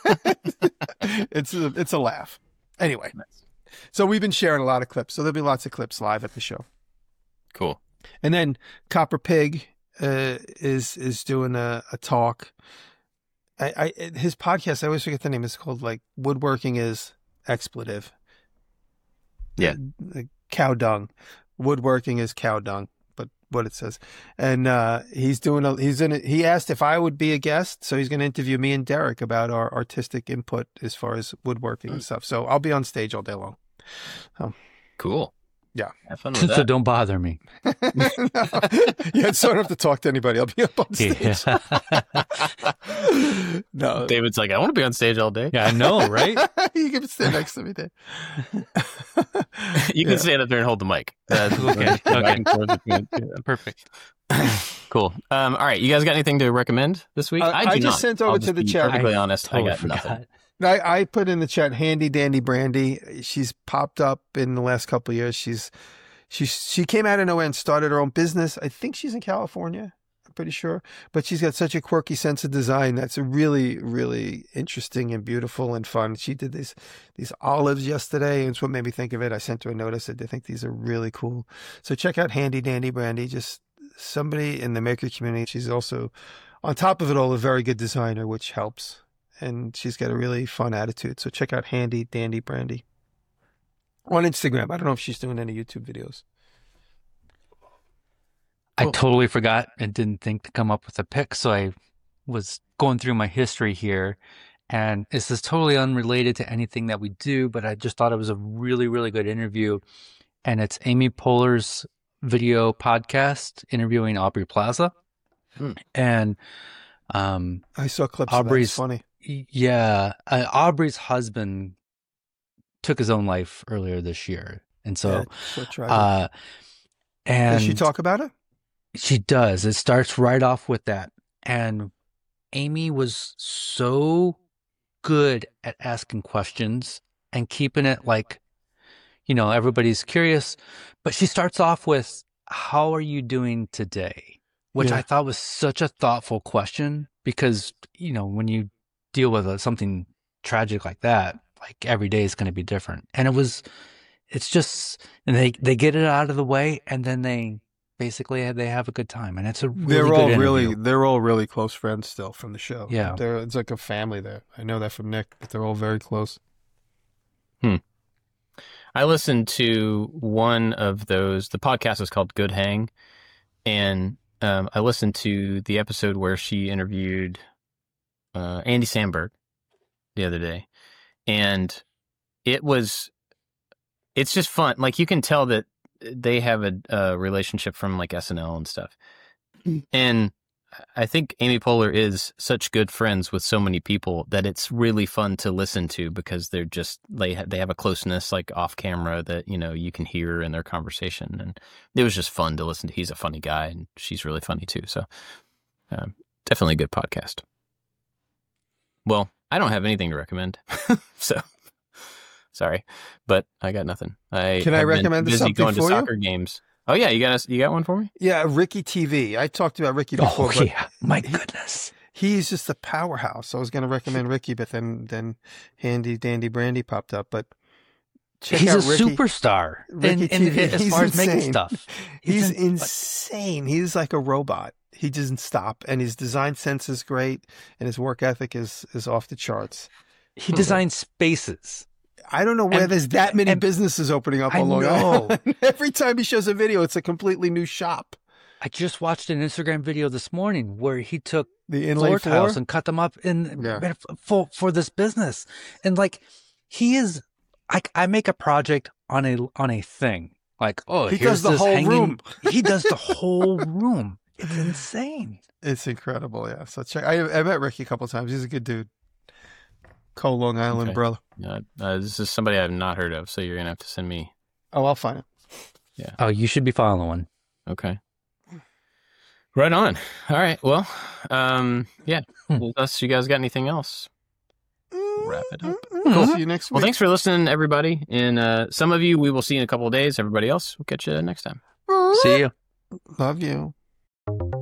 it's a, it's a laugh. Anyway,
Nice.
so we've been sharing a lot of clips. So there'll be lots of clips live at the show.
Cool.
And then Copper Pig uh, is is doing a, a talk. I, I his podcast, I always forget the name. It's called like Woodworking is Expletive.
Yeah.
Uh, cow dung. Woodworking is cow dung, but what it says. And uh, he's doing a he's in a, he asked if I would be a guest, so he's going to interview me and Derek about our artistic input as far as woodworking and stuff. So I'll be on stage all day long.
Cool.
Yeah.
Have fun with
So
that.
don't bother me.
Yeah, so I don't have to talk to anybody. I'll be up on stage.
Yeah.
No.
David's like, I want to be on stage all day.
Yeah, I know, right?
You can stand next to me, Dave.
You can
Yeah.
stand up there and hold the mic. Uh,
Okay,
back and forth between- yeah.
Perfect.
Cool. Um, all right. You guys got anything to recommend this week?
Uh,
I, do
I just
not.
sent over
I'll
to
just
the
be
chat.
Perfectly
I
honest,
Totally
I got
forgot.
nothing.
I, I put in the chat Handy Dandy Brandy. She's popped up in the last couple of years. She's she she came out of nowhere and started her own business. I think she's in California. I'm pretty sure, but she's got such a quirky sense of design that's really really interesting and beautiful and fun. She did these these olives yesterday, and it's what made me think of it. I sent her a notice that I think these are really cool. So check out Handy Dandy Brandy. Just somebody in the maker community. She's also, on top of it all, a very good designer, which helps. And she's got a really fun attitude. So check out Handy Dandy Brandy on Instagram. I don't know if she's doing any YouTube videos.
I
Cool.
totally forgot and didn't think to come up with a pick, so I was going through my history here, and this is totally unrelated to anything that we do, but I just thought it was a really, really good interview, and it's Amy Poehler's video podcast interviewing Aubrey Plaza,
Hmm.
and um,
I saw clips
Aubrey's-
of that. It's funny.
yeah, uh, Aubrey's husband took his own life earlier this year, and so
Yeah, so tragic.
uh, and
Does she talk about it?
She does. It starts right off with that. And Amy was so good at asking questions and keeping it like, you know, everybody's curious. But she starts off with, how are you doing today? Which
Yeah.
I thought was such a thoughtful question because, you know, when you deal with a, something tragic like that, like every day is going to be different. And it was, it's just, and they, they get it out of the way and then they, basically they have a good time, and it's a really
They're
good
all
interview.
really they're all really close friends still from the show.
Yeah.
They're, it's like a family there. I know that from Nick, but they're all very close.
I listened to one of those. The podcast is called Good Hang, and um, I listened to the episode where she interviewed uh, Andy Samberg the other day, and it was. It's just fun. Like you can tell that they have a, a relationship from like S N L and stuff, and I think Amy Poehler is such good friends with so many people that it's really fun to listen to because they're just they ha- they have a closeness like off camera that you know you can hear in their conversation, and it was just fun to listen to. He's a funny guy, and she's really funny too. So, um, definitely a good podcast. Well, I don't have anything to recommend, so sorry, but I got nothing. I
Can I
have been
recommend
busy
something
going to
for you?
soccer games. Oh yeah, you got us. You got one for me?
Yeah, Ricky T V. I talked about Ricky before,
Oh
but
yeah, my goodness.
he's just a powerhouse. I was going to recommend Ricky, but then then Handy Dandy Brandy popped up. But check
He's a
out Ricky.
superstar,
Ricky
and, and
T V.
as
He's
far as making
insane.
stuff,
He's
in-
insane. He's like a robot. He doesn't stop, and his design sense is great, and his work ethic is is off the charts.
He designs spaces.
I don't know where
And-
there's that many
and-
businesses opening up
I
on Long
know.
Island. Every time he shows a video, it's a completely new shop.
I just watched an Instagram video this morning where he took
The inlay
floor
floor.
tiles and cut them up in
Yeah.
for for this business, and like he is, I I make a project on a on a thing like oh
He
here's
does the
this
whole
hanging-
room.
He does the whole room. It's insane.
It's incredible. Yeah. So check. I, I met Ricky a couple of times. He's a good dude. Co Long Island
Okay.
brother.
Uh, uh, this is somebody I've not heard of, so you're gonna have to send me.
Oh, I'll find it.
Oh, you should be following.
Okay. Right on. All right. Well, um, yeah.
Hmm.
Unless you guys got anything else. Wrap it up.
Cool. See you next week.
Well, thanks for listening, everybody. And uh, some of you we will see in a couple of days. Everybody else, we'll catch you next time.
See you.
Love you.